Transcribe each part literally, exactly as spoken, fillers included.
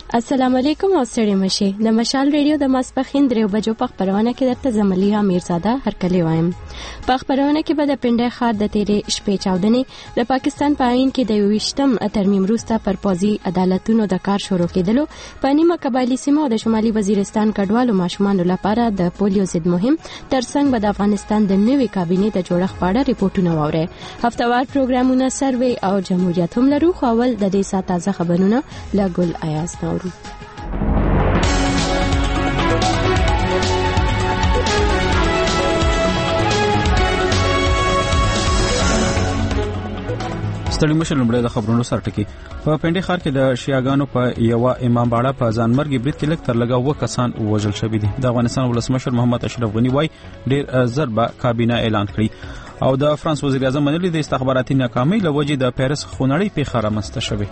السلام علیکم او ستړي مشه د مشال ریډیو د ماسپخین درې بجو په خبرونه کې درته زملیه میرزاده هرکلی وایم. په خبرونه کې به د پنډه خار د تیرې شپې چاودنې د پاکستان په عین کې د یوویشتم ترمیم وروسته پر پوځي عدالتونو د کار شروع کېدلو په نیمه قبایلی سیمو او د شمالي وزیرستان کډوالو ماشومانو لپاره د پولیو ضد مهم ترڅنګ به د افغانستان د نوې کابینې د جوړښت په اړه ریپورتونه واوري. هفتوار پروګرامونه سروې او جمهوریت هم لرو. خو اول د دې سات تازه خبرونه له ګل ایاز نو ستړي مشه لمړی د خبرونو سر ټکی. په پنډي خار کې د شیعاګانو په یو امام باړه په ځانمرګي برید کې لږ تر لږه اوه کسان وژل شوي دي. د افغانستان ولسمشر محمد اشرف غنی وايي ډېر زر به کابینه اعلان کړي او د فرانس وزیر اعظم منلي د استخباراتي ناکامۍ له وجې د پیرس خونړۍ پیښه رامنځته شوې.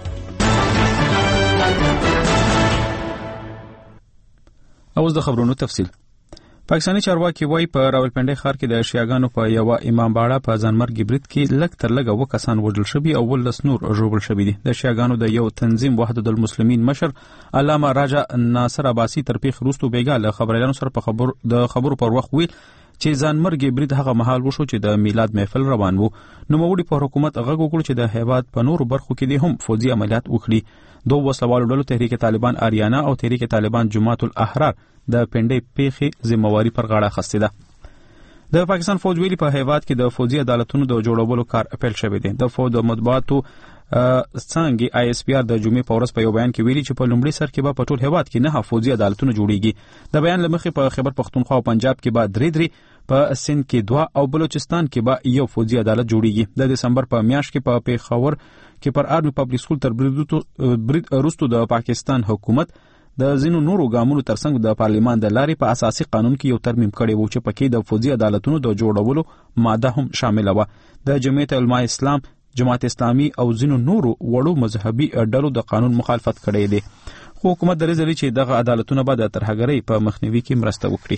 اوس د خبرونو تفصیل. پاکستاني چارواکي وايي په راولپنډي ښار کې د شیعاګانو په یو امام باړه په ځانمرګي برید کې لږ تر لږه اوه کسان وژل شوي او ولس نور ژوبل شوي دي. د شیعاګانو د یو تنظیم وحدت المسلمین مشر علامه راجا ناصر عباسی تر پیښ وروسته بیګا له خبريالانو سره په خبر د خبرو پر وخت ویل چې ځانمرګي برید هغه مهال وشو چې د میلاد محفل روان وو. نوموړي په حکومت غږ وکړ چې د هیواد په نورو برخو کې دي هم فوجي عملیات وکړي. دوه وسلوالو ډلو تحریک طالبان آریانا او تحریک طالبان جماعت الاحرار د پنډي پیښې ذمہواری پر غاړه اخیستې ده. د پاکستان فوج ویلي په هیواد کې د فوجي عدالتونو د جوړولو کار اپیل شوی دی. د فوج د مطبوعاتو څنګه آی اس پی آر د جمعې په ورځ په یو بیان کې ویلي چې په لومړي سر کې به په ټول هیواد کې نه فوجي عدالتونه جوړیږي. د بیان لمخې په خیبر پختونخوا او پنجاب کې به درې درې، په سند کې دوه او بلوچستان کې به یو فوجي عدالت جوړیږي. د دسمبر په میاشت کې په پیښور کې پر آرمی پبلک سکول تر برید وروسته د پاکستان حکومت د ځینو نورو ګامونو ترڅنګ د پارلیمان د لارې په اساسي قانون کې یو ترمیم کړی و چې پکې د فوجي عدالتونو د جوړولو ماده هم شامل و. د جمعیت علماء اسلام، جماعت اسلامي او ځینو نورو وړو مذهبي ډلو د قانون مخالفت کړی دی. خو حکومت درې لري چې دغه عدالتونه به د ترهګرۍ په مخنیوي کې مرسته وکړي.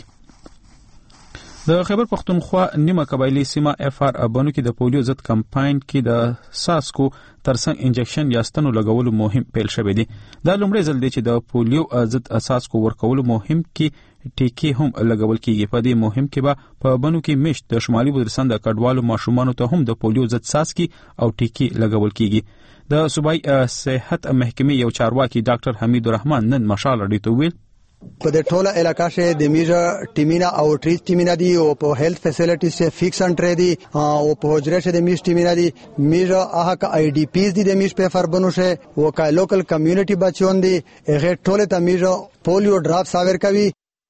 د خیبر پختونخوا نیمه قبایلی سیمه اف آر ابانو کې د پولیو ضد کمپاین کې د ساسکو ترڅنګ انجکشن یا ستنو لګولو مهم پیل شوی دی. دا لومړی ځل دی چې د پولیو ضد اساسکو ورکولو مهم کې ټیکي هم لګول کیږي. په دې مهم کې به په بنو کې مشت د شمالي وزیرستان د کډوالو ماشومانو ته هم د پولیو ضد ساسکي او ټیکي لګول کیږي. د صوبایي صحت محکمې یو چارواکي ډاکټر حمید الرحمن نن مشال رډي ته ویل په د ټوله علاقہ شه د میجر ټیمینا او ټریس ټیمینا دی او په هیلث فیسیلیټی شه فکس انټری دی او په حجره شه د میج ټیمینا دی میجر هغه کا آی ډی پیز دی د میج په فربنو شه او کا لوکل کمیونټي بچون دی هغه ټوله ته میجر پولیو ډراپ ساور کوي.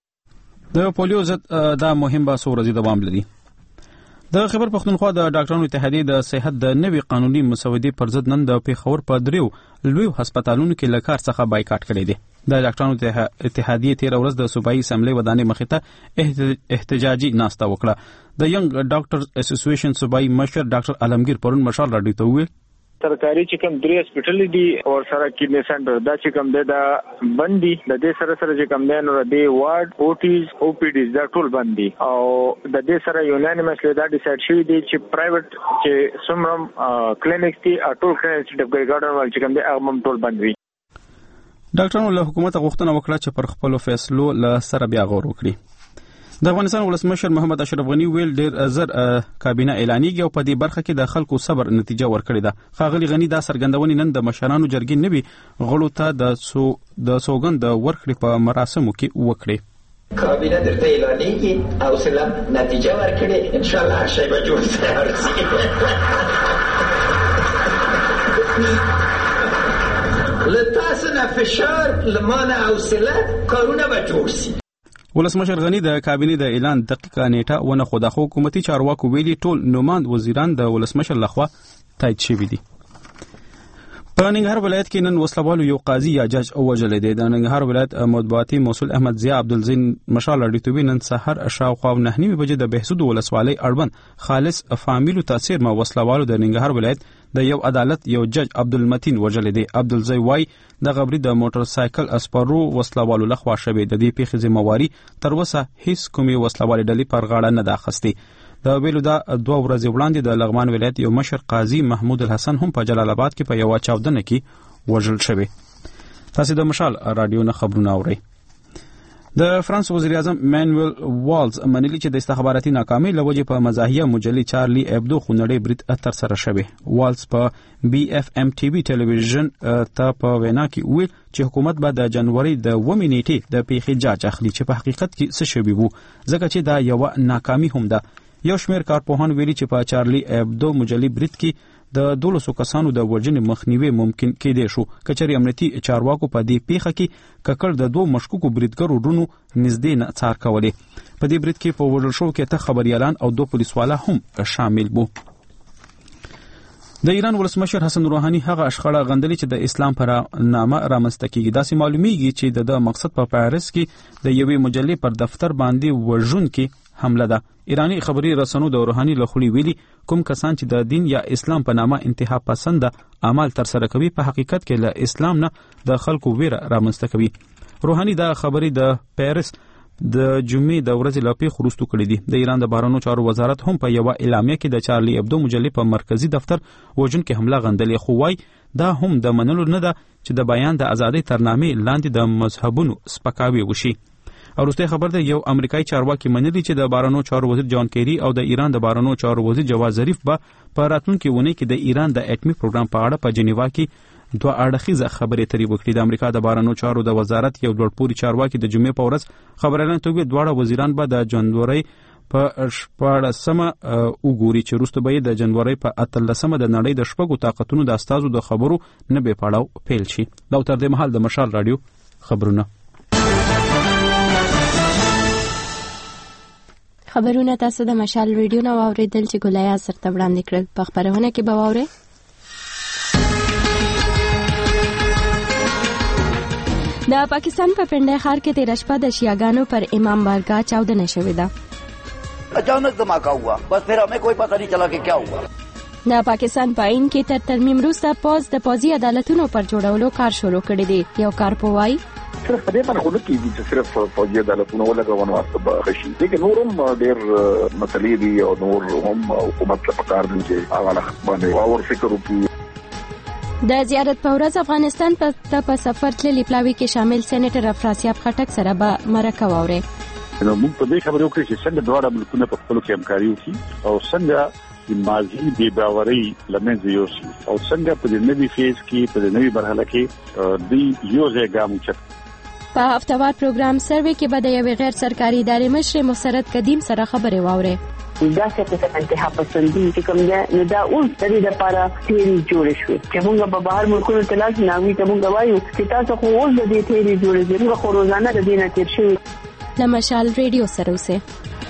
د پولیو ضد دا مهم به څو ورځې دوام لري. د خیبر پختونخوا د ډاکټرانو اتحادیې د صحت د نوي قانوني مسودې پر ضد نن د پیښور په دریو لوی هسپتالونو کې له کار څخه بایکاټ کړی دی. د ډاکټرانو اتحادیې تیر ورځ د صوبایي اسمبلی ودانې مخې ته احتجاجي ناسته وکړه. د ینګ ډاکټرز اسوسییشن صوبایي مشر ډاکټر علمگیر پرون مشال راډیو ته وویل سرکاري چې کوم درې هسپټل دي او سره کډنی سنټر دا چې کوم د بندي د دې سره سره چې کوم د نو د وارډ او ټیز او پی ډیز دا ټول بندي او د دې سره یونانیمسلی دا ډیسایډ شوی دی چې پرایویټ چې سمرم کلینیکس دي ټول کلینیکس د ګورنمنت ول چې کوم د هغه ټول بندوي. ډاکټرانو له حکومت غوښتنه وکړه چې پر خپل فیصلو له سره بیا غور وکړي. د افغانستان ولسمشر محمد اشرف غنی ویل ډېر زر کابینه اعلانېږي او په دې برخه کې د خلکو صبر نتیجه ورکړې ده. ښاغلي غنی دا څرګندونې نن د مشرانو جرګې نوي غړو ته د سو د سوګند ورکړې په مراسمو کې وکړې. کابینه درته اعلانېږي او سلام نتیجه ورکړي ان شاء الله هر شی به جوړ شي. لتاسو نه فشار لمانه حوصله کارونه به جوړ شي. ولسمشر غنی د کابینې د اعلان دقیقه نیټه ونه خو د حکومتي چارواکو ویلي ټول نوماند وزیران د ولسمشر لخوا تایید شوي دي. په ننګرهار ولایت کې نن وسلوالو یو قاضي یا جج وژلی دی. د ننګرهار ولایت مطبوعاتي مسؤل احمد ضیا عبدالزین مشال راډیو نن سحر شاوخوا نهه نیمې بجې د بهسود ولسوالۍ اړوند خالص فامیلو تاثیر ما وسلوالو د ننګرهار ولایت د یو عدالت یو جج عبدالمتین وژلی دی. عبدالزی وای د غبري د موټر سایکل اسپرو وسلوالو لخوا شوی. د دې پیښې ذمہواری تر اوسه هیڅ کومې وسلوالې ډلې پر غاړه نه ده اخیستې. د ویلو دا دوه ورځې وړاندې د لغمان ولایت یو مشر قاضي محمود الحسن هم په جلال آباد کې په یو چاودنه کې وژل شوی. تاسو د مشال رادیو نه خبرونه اورئ. د فرانس وزیر اعظم مانویل والز منلی چې د استخباراتي ناکامۍ لوجه په مزاحیه مجلې چارلی ابدو خونړې برید اتر سره شوه. والز په بي اف ام ټي وي ټلویزیون ته په وینا کې ویل چې حکومت به د جنوري د اوومې نیټې د پیښې جاج اخلي چې په حقیقت کې څه شوی وو، ځکه چې دا یو ناکامي هم ده. یو شمېر کارپوهان ویلي چې په چارلی ابدو مجلې برید کې د دولسو کسانو د وژنې مخنیوي ممکن کېدای شو کچري امنیتي چارواکو په دې پیښه کې ککړ د دوه مشکوکو بریدګرو ډونو نږدې نه څار کولې. په دې برید کې په وژل شو کې ته خبريالان او دوه پولیسوالا هم شامل وو. د ایران ولسمشر حسن روحاني هغه اشخاص غندلي چې د اسلام پر نامه رامنځته کیږي. داسې معلومیږي چې د مقصد په پاریس کې د یوې مجلې پر دفتر باندې وژن کې حمله ده. ایرانی خبري رسنیو د روحاني لخوا ویلي کوم کسان چې د دین یا اسلام په نامه انتها پسند اعمال تر سره کوي په حقیقت کې له اسلام نه د خلکو ویره رامنځته کوي. روحاني دا خبري د پاریس د جمعې د ورځې لپاره خروستو کړې دي. د ایران د بهرنیو چارو وزارت هم په یو اعلامیه کې د چارلی ابدو مجلې په مرکزی دفتر وژن کې حمله غندلې، خو وايي دا هم د منلو نه ده چې د بیان د ازادۍ ترنامې لاندې د مذهبونو سپکاوی وشي. وروسته خبر ده یو امریکایي چارواکي منلي چې د بهرنیو چارو وزیر جان کیری او د ایران د بهرنیو چارو وزیر جواد ظریف به په راتلونکي ونې کې د ایران د اټومي پروګرام په اړه په جنیوا کې دوه اړخیزه خبرې اترې وکړي. د امریکا د بهرنیو چارو د وزارت یو لوړپوړي چارواکي د جمعې په ورځ خبرونه توګه دواړه وزیران به د جنوري په شپاړسمه وګوري چې وروسته به د جنوري په اتلسمه د نړۍ د شپږو طاقتونو د استازو د خبرو نه به پړاو پیل شي. دا تر دې مهال د مشال رادیو خبرونه خبرونه تاسو د مشال ریډیو نو اوریدل چې ګولیا سره وړاندې کړل. په خبرونه کې به واورئ د پاکستان په پنډه ښار کې تیر شپه د شیعاګانو پر امام بارگاہ چاودنه شوې ده. اچانک धमाका हुआ बस फिर हमें कोई पता नहीं चला कि क्या हुआ. د پاکستان په آئین کې تر ترمیم وروسته پوز د پوزي عدالتونو پر جوړولو کار شروع کړی دی. یو کارپوهي صرف په دې باندې خو نه کېږي چې صرف فوجي عدالتونو ولګونه واسطه به خشي، لیکن نور هم ډېر مسلې دي او نور هم حکومت ته پکار دي چې هغه باندې اور فکر وکړي. د زیارت په ورځ افغانستان په په سفر تللی پلاوي کې شامل سېنیټر افراسیاب خټک سره به مرکه واوري. نو موږ په دې خبرو کې چې څنګه دواړه ملکونه په خپل کې همکاري وکړي او څنګه د ماضي د باورۍ لمنځه یوسي او څنګه په دې نوي فیز کې په دې نوي مرحله کې د یو ځای ګام چت. په هفتوار پروګرام سروې کې به د یوې غیر سرکاري ادارې مشر مسرت قدیم سره خبرې واوري. دا څه په انتها پسندي چې کوم ده نو دا اوس د دې لپاره تیری جوړ شو چې موږ په بهر ملکونو تلاش ناوي ته موږ وایو چې تاسو خو اوس د دې تیری جوړ دي موږ خو روزانه د دې نه تیر شو. لمشال ریډیو سره اوسه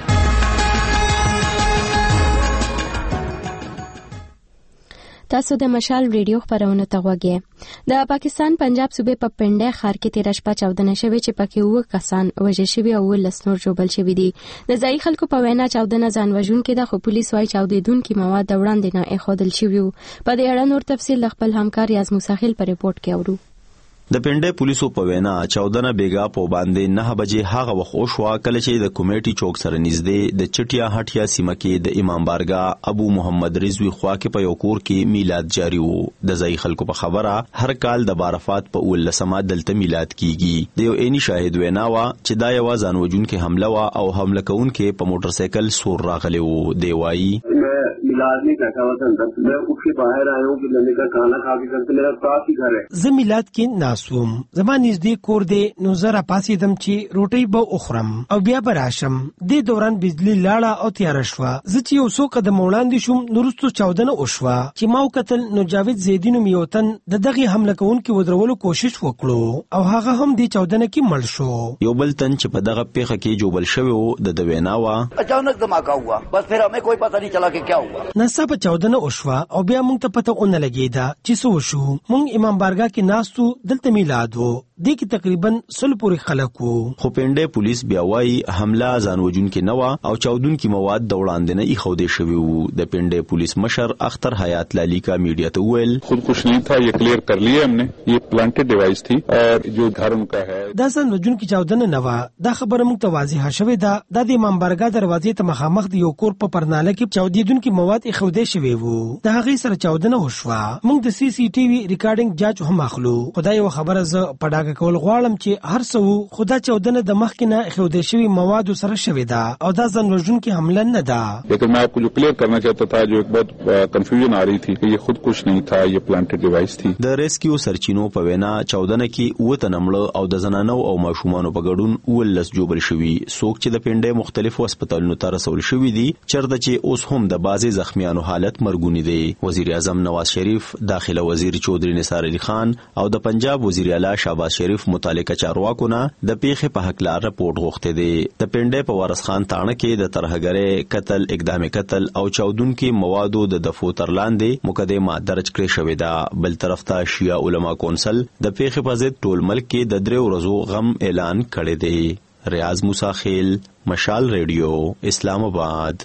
تاسو د مشال ریډیو خبرونه ته غوږی. د پاکستان پنجاب صوبې په پنډه ښار کې تیر شپه چاودنه شوې چې پکې وو کسان وژل شوي او ولس نور جوړل شوي دي. د ځای خلکو په وینا چاودنه ځان وژونکې ده، خو پولیس وايي چاودیدونکي مواد وړاندې نه اخودل شوي. په دې اړه نور تفصیل خپل همکار یاز موساخیل په ریپورت کې اورو. د پنډه پولیسو په وینا چاودنه بیګا په باندې نه بجې هغه وخت او شو کله چې د کمیټي چوک سره نږدې د چټیا هټیا سیمه کې د امام بارگاہ ابو محمد رضوی خوا کې په یو کور کې میلاد جاری وو. د ځای خلکو په خبره هر کال د بارفات په ولسمه دلته میلاد کیږي. د یو عیني شاهد وینا وا چې دا یو ځانوجون کې حمله وا او حمله کون کې په موټر سایکل سور راغلی وو. دی وایي मिलाद नहीं बैठा हुआ था, मैं उठ के बाहर आया हूँ कि मैंने का खाना खा के करते मेरा पास ही घर है. زه میلاد کې ناسوم زما نږدې کور دی نو زه را پاسېدم چې روټۍ به وخورم او بیا به راشم. دې دوران بجلی لاړه او تیاره شوه. زه چې یو څو قدم وړاندې شوم نو وروستو چاودنه وشوه چې ما وکتل نو جاوید زیدي نومې یو تن د دغې حمله کوونکي ودرولو کوشش وکړو او هغه هم دې چاودنه کې مړ شو. یو بل تن چې په دغه پیښه کې جوړل شوی و د د وینا وا اچانک धमाका हुआ बस फिर हमें कोई पता नहीं चला कि क्या हुआ. ناڅاپه چاودنه وشوه او بیا موږ ته پته ونه لګېده چې څه وشو. موږ امام بارگاہ کې ناستو دلته میلاد و د کی تقریبا سل پورې خلک وو. خو پنده پولیس بیا وايي حمله ځانوجون کې نوا او چودون کې مواد د وړاندې نه ایښودې شوی وو. د پنده پولیس مشر اختر حیات لالی کا میډیا ته ویل خودکش نہیں تھا، یہ کلیئر کر لیا ہم نے، یہ پلانٹڈ ڈیوائس تھی اور جو گھر ان کا ہے. دا ځانوجون کې چودنه نوا دا خبره موږ ته واضحه شوې ده. د امام بارګاه دروازې ته مخامخ د یو کور په پرناله کې چودیدونکو مواد ایښودې شوی وو. د هغې سره چودنه وشوه. موږ د سی سی ټي وي ریکارډینګ جاج هم اخلو. خدای یو خبره ز پډاګه کول غواړم چې هر څو خدا چودنه د مخکې نه ایښودې شوی مواد سره شوې ده او دا ځانوژونکو حمله نه ده. لیکن میں آپ کو جو کلیئر کرنا چاہتا تھا، جو ایک بہت کنفیوژن آ رہی تھی کہ یہ خود کچھ نہیں تھا، یہ پلانٹڈ ڈیوائس تھی. د ریسکیو سرچینو په وینا چودنه کې وته نمړه او د زنانو او ماشومانو په ګډون ولس جوړ شوی. څوک چې د پنده مختلفو هسپتالونو ته رسول شوی دي چرته چې اوس هم د بازي زخمیانو حالت مرګونی دی. وزیر اعظم نواز شریف، داخله وزیر چودري نثار علي خان او د پنجاب وزیر اعلی شهباز شریف متعلقه چارواکو نه د پیښې په حق لار رپورټ غوښته دي. د پنده په وارث خان تاڼه کې د ترهګرۍ قتل، اقدام قتل او چودونکو موادو د دفو تر لاندې مقدمه درج کړې شوې ده. بل طرف ته شیعه علما کونسل د پیښې په ضد ټول ملک کې د درې ورځو غم اعلان کړی دی. ریاض موسی خیل، مشال ریډیو، اسلام آباد.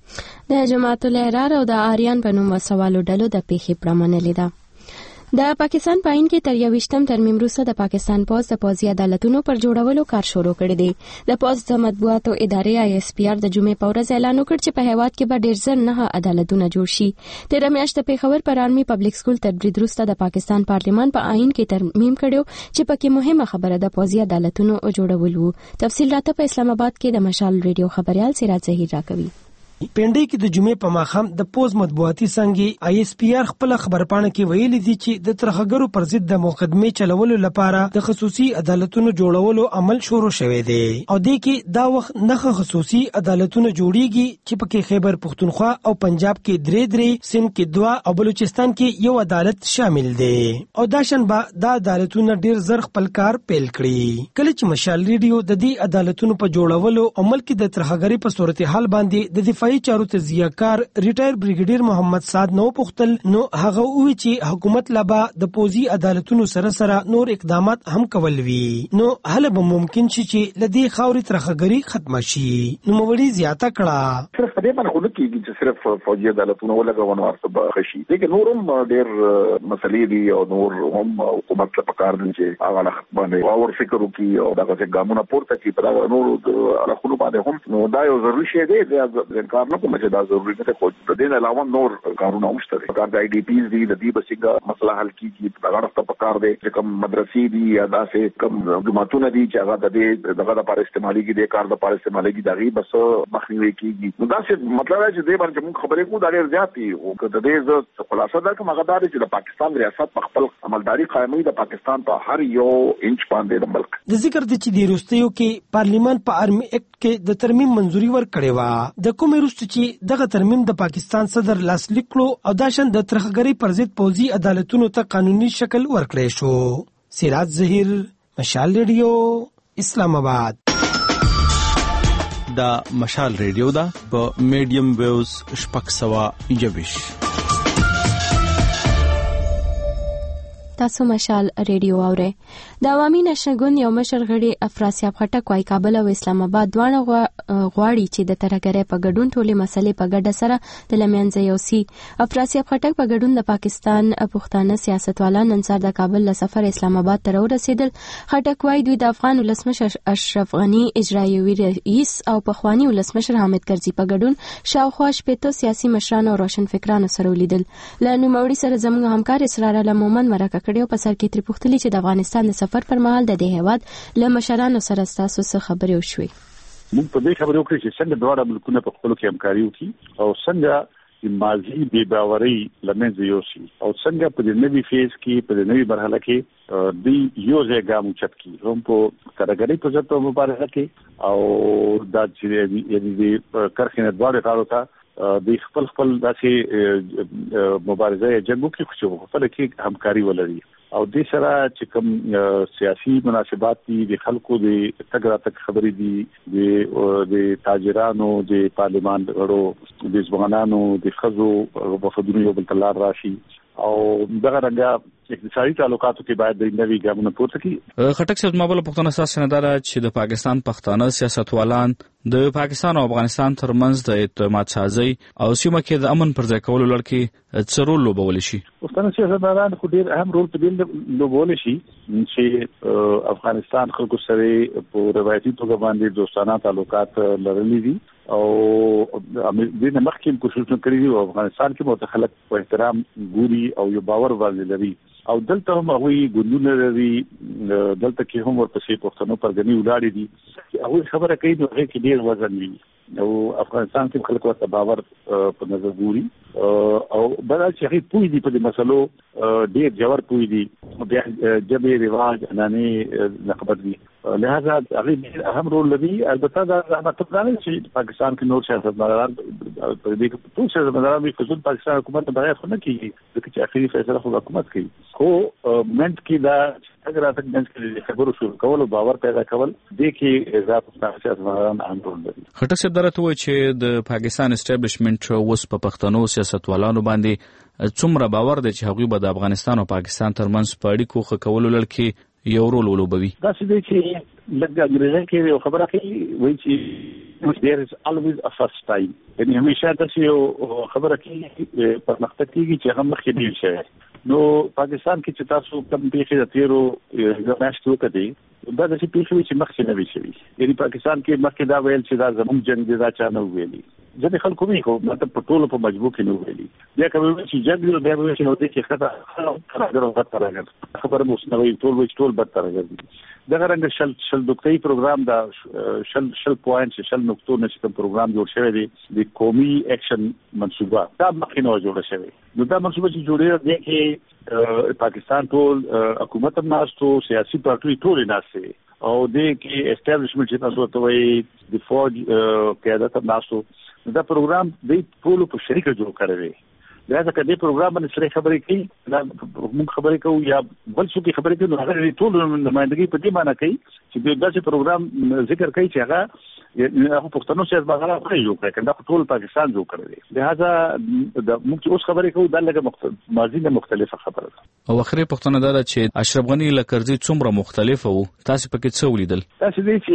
د جماعت الاحرار او د آریان په نوم وسوالو ډلو د پیښې پرمنلې ده. د پاکستان په آئین کې تر یوویشتم ترمیم وروسته د پاکستان پوز د پوځي عدالتونو پر جوړولو کار شروع کړی دی. د پوز د مطبوعاتو ادارې آی اس پی آر د جمعې په ورځ اعلان وکړ چې په هیواد کې به ډېر زر نه عدالتونه جوړ شي. تېره میاشت د پېښور پر آرمي پبلک سکول تر برید وروسته د پاکستان پارلمان په آئین کې ترمیم کړی چې پکې مهمه خبره د پوځي عدالتونو جوړول وو. تفصیل راته په اسلام آباد کې د مشال ریډیو خبريال سراج ظهیر راکوي. پنډې کې د جمعې په ماښام د پوز مطبوعاتي څنګه آی اس پی آر خپل خبرپاڼه کې ویلي دي چې د ترهګرو پر ضد د مقدمې چلولو لپاره د خصوصي عدالتونو جوړولو عمل شروع شوی دی او د کې دا وخت نه خصوصي عدالتونه جوړیږي چې پکې خیبر پختونخوا او پنجاب کې درې درې، سند کې دوا او بلوچستان کې یو عدالت شامل دی او دا شنبه دا عدالتونه ډیر زر خپل کار پیل کړي. کله چې مشال ریډیو د دې عدالتونو په جوړولو عمل کې د ترهګرۍ په صورتحال باندې د دفاعي چارو تزیهکار ریټایر بریګیډیر محمد سعد نو پختل نو هغه وی چې حکومت لبا د پوزي عدالتونو سره سره نور اقدامات هم کول وی نو هله به ممکن شي چې لدی خاوري ترخګری ختم شي. نو موړي زیاته کړه صرف دې باندې خو نه کیږي چې صرف فوجي عدالتونو ولګونه ورته خشي، لیکن نورم ډېر مسلې دي او نور هم حکومت له پکار دي چې هغه له باندې اور فکر وکي او دغه ګامونه پورته کړي په دا نور علاقو باندې هم نو دا یو ضروري شی دی. د انکار نه کوم چې دا ضروري نه خو د دې علاوه نور کارونه هم شته. کار د آی ډي پیز دي، د دې بسنګ مسله حل کیږي، دا غړښت په کار دی چې کوم مدرسې دي یا داسې کوم جماعتونه دي چې هغه د دې دغه لپاره استعماليږي، د کار لپاره استعماليږي، دا غي بس مخنیوي کیږي. نو دا څه مطلب دی چې دې باندې موږ خبرې کوو دا ډېر زیات دي او د دې خلاصه دا کوم هغه دا چې د پاکستان ریاست په خپل عملداري قائمي د پاکستان په هر یو انچ باندې د ملک د ذکر د چې د روستیو کې پارلیمان په آرمي اکټ کې د ترمیم منځوري ورکړې و. د کومې روست چې دغه ترمیم د پاکستان صدر لاسلیک کړو او دا شان د ترهګرۍ پر ضد پوځي عدالتونو ته قانوني شکل ورکړی شو. سراج ظهیر، مشال ریډیو، اسلام آباد. دا مشال ریډیو دا په میډیم ویوز شپږ سوه یوویشت. تاسو مشال ریډیو اورئ. د عوامي نشنل ګوند یو مشر غړي افراسیاب خټک وايي کابل او اسلام آباد دواړه غواړي چې د ترهګرۍ په ګډون ټولې مسلې په ګډه سره د لمنځه یوسي. افراسیاب خټک په ګډون د پاکستان پښتانه سیاستوالان نن سهار د کابل له سفر اسلام آباد ته ورسېدل. خټک وايي دوی د افغان ولسمشر اشرف غني، اجرایوي رئیس او پخوانی ولسمشر حامد کرزي په ګډون شاوخوا شپېته سیاسي مشران او روشن فکرانو سره ولیدل. له نوموړي سره زموږ همکار اسرار الله مومن مرکه کړي په سر کې تر پوښتلي چې د افغانستان د سفر پر مهال د دې هیواد له مشرانو سره تاسو څه خبرې وشوي؟ موږ په دې خبرو کې چې څنګه دواړه ملکونه په خپل کې همکاري وکړي او څنګه د ماضي بې باورۍ لمنځه یوسي او څنګه په دې نوي فیز کې په دې نوي مرحله کې د یو ځای ګام اوچت کړي هم په ترهګرۍ په ضد مبارزه کې او دا چې یعنې د کرښې نه دواړه کارو ته د خپل خپل داسې مبارزه یا جنگو کې خو خپل کې همکاري ولري او د سره چې کوم سیاسي مناسبات دي د خلکو د تګ راتګ خبرې دي د تاجرانو، د پارلمان غړو، د ځوانانو، د ښځو وفدونو یو بل ته لار راشي او دغه رنګه اقتصادي تعلقاتو کې باید د نوي ګامونو پورته کړي. خټک صاحب ما بل پښتنه اساس نه ده چې د پاکستان پښتانه سیاستوالان د پاکستان او افغانستان ترمنځ د اعتماد سازي او سیمه کې د امن پر ځای کولو لړ کې څه رول لوبول شي؟ پښتانه سیاستوالان خو ډېر اهم رول په دې لوبول شي چې افغانستان خلکو سره په روایتي توګه باندې دوستانه تعلقات لرلي دي او د مخکې کوشش کړی دی او افغانستان کې متخلق په احترام ګوري او یو باور باندې لري او دلته هم هغوی ګوندونه لري، دلته کې هم ورپسې پښتنو پرګنې ولاړې دي چې هغوی خبره کوي نو هغې کې ډېر وزن وي او افغانستان کې خلک ورته باور په نظر ګوري او بل چې هغوی پوه دي په دې مسلو، ډېر ژور پوه دي، بیا ژبې رواج عنعنې نه خبر دي، لہذا هغوی ډېر اهم رول لري. البته دا مطلب دا نه چې پاکستان کې نور سیاستمداران په دې کې ټول سیاستمداران وي خصوصا پاکستان حکومت ته بغیر خو نه کېږي ځکه چې اخري فیصله خو حکومت کوي، خو منټ کې دا اگر تک منځ کې خبرو شروع کول او باور پیدا کول دې کې اضافه سیاستمداران اهم رول لري. خټک صاحب درته وایي چې د پاکستان اسټابلیشمنت اوس په پښتنو سیاستوالانو باندې څومره باور دی چې هغوی به د افغانستان او پاکستان ترمنځ په اړیکو ښه کولو لړ کې یو رول ولوبوي؟ داسې دی چې لږ انګریزي کې یو خبره کوي وایي چې there is always a first time، یعنی همیشه داسې یو خبره کوي پرمختګ کېږي چې هغه مخکې ډېر شوی. نو پاکستان کې چې تاسو کوم پیښې د تیرو یو میاشتو وکړئ دا داسې پیښې وي چې مخکې نه وي شوي، یعنی پاکستان کې مخکې دا ویل چې دا زموږ جنګ دی دا چا نه ویلي، ځینې خلکو وایي خو مطلب په ټولو په مجبور کې نه ویلي، بیا که وایي چې جنګ دی بیا وایي چې نو دې کې ښه راګر او بدتر راګر خبره مو اوس نه وایي، ټول وایي چې ټول بدتر راګر. دغه رنګه شل شل نقطې پروګرام دا شل شل پوینټ شل نقطو نه چې کوم پروګرام جوړ شوی دی د قومي اکشن منصوبه دا مخکې نه جوړه شوی، نو دا منصوبه چې جوړه دی کې پاکستان ټول حکومت هم ناستو، سیاسي پارټي ټول ناستي او د کې اسټابلیشمنت چې تاسو ته وایي د فوج قیادت هم ناستو، دا پروګرام د ټول په شریکه جوړ کړی دی. لہذا که دې پروګرام باندې سره خبرې کوي دا موږ خبرې کوو یا بل څوک خبرې کوي نو هغه ټول نمائندګي په دې معنی کوي چې د داسې پروګرام ذکر کوي چې هغه هغه پښتنو سیاستمداران خپل جوړ کړي دا ټول پاکستان جوړ کړی دی. لہذا د موږ اوس خبرې کوو دا لږه ماضي نه مختلفه خبره ده. او اخري پښتنه دا ده چې اشرف غنی لکرزي څومره مختلفه وو، تاسو پکې څه ولیدل؟ تاسو دې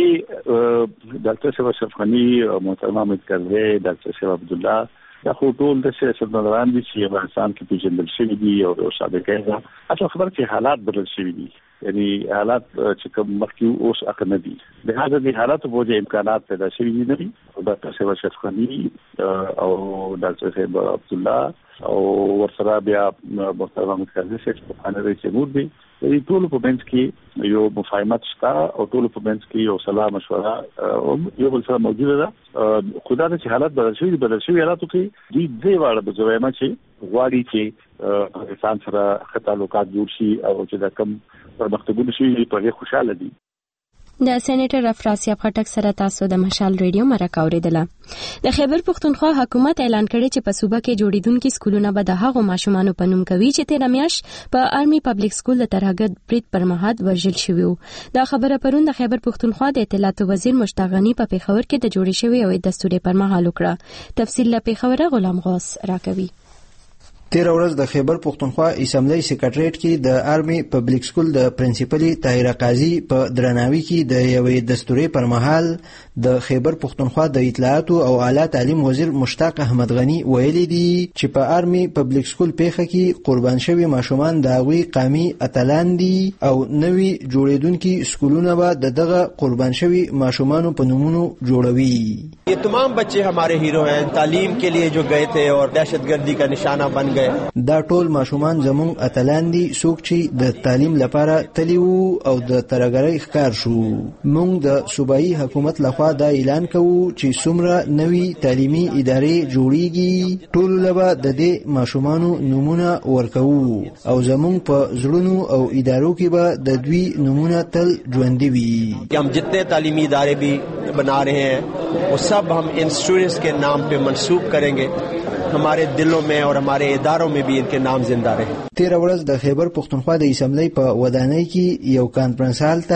چې ډاکټر صاحب اشرف غنی، محترم حامد کرزي، ډاکټر صاحب عبد الله دا خو ټول د سیاستمداران دي چې افغانستان کې پیژندل شوي دي او یو سابقه ده. اصل خبره چې حالات بدل شوي دي، یعنی حالات چې کوم مخکې اوس اخ نه دي، لهدا د حالاتو په وجه امکانات پیدا شوي دي نه دي. ډاکټر صاحب اشرف غنی او ډاکټر صاحب عبد الله او ورسره بیا محترم حامد کرزي چې په رئیس جمهور دي، د ټول په منځ کې یو مفاهمت شته او ټول په منځ کې یو صلاح مشوره او یو بل سره موجوده ده. خدا دې چې حالات بدل شوي بدل شوي حالاتو کې دوی دې واړه به زویمه چې غواړي چې پاکستان سره ښه تعلقات جوړ شي او چې دا کم پرمختګونه شوي په هغې خوشحاله دي. د سېنیټر افراسیاب خټک سره تاسو د مشال ریډیو مرکه اوریدله. د خیبر پښتونخوا حکومت اعلان کړی چې په صوبه کې جوړیدونکو سکولونه به د هغو ماشومانو په نوم کوي چې تیر میاشت په آرمي پبلک سکول د ترهګر برید پر مهال وژل شوی وو. دا خبره پرون د خیبر پښتونخوا د اطلاعات وزیر مشتاق غنی په پیښور کې د جوړې شوی او دستوري پر مهال وکړه. تفصیل له پیښور غلام غوث راکوي. تیر ورځ د خیبر پښتونخوا اسمبلی سیکریټریټ کې د آرمي پبلک سکول د پرنسپلي طاهره قاضي په درناوي کې د یوې دستوري پر مهال د خیبر پښتونخوا د اطلاعات او اعلی تعلیم وزیر مشتاق احمد غنی ویلي دي چې په آرمي پبلک سکول پیښه کې قربان شوي ماشومان د هغوی قومي اتلان دي او نوي جوړیدونکي سکولونه به د دغه قربان شوي ماشومانو په نومونو جوړوي. یہ تمام بچے ہمارے ہیرو ہیں، تعلیم کے لیے جو گئے تھے اور دہشت گردی کا نشانہ بن گئے. دا ټول ماشومان زموږ اتلان دي څوک چې د تعلیم لپاره تللی وو او د ترهګرۍ ښکار شو. موږ د صوبایي حکومت لخوا دا اعلان کوو چې څومره نوي تعلیمي ادارې جوړیږي ټولو له به د دې ماشومانو نومونه ورکوو او زموږ په زړونو او ادارو کې به د دوی نومونه تل ژوندي وي. ہم جتنے تعلیمی ادارے بھی بنا رہے ہیں وہ سب ہم ان اسٹوڈنٹس کے نام پہ منسوب کریں گے، ہمارے دلوں میں اور ہمارے اداروں میں بھی ان کے نام زندہ رہے. تیر ورځ د خیبر پښتونخوا د اسمبلی په ودانۍ کې یو کانفرنس هال ته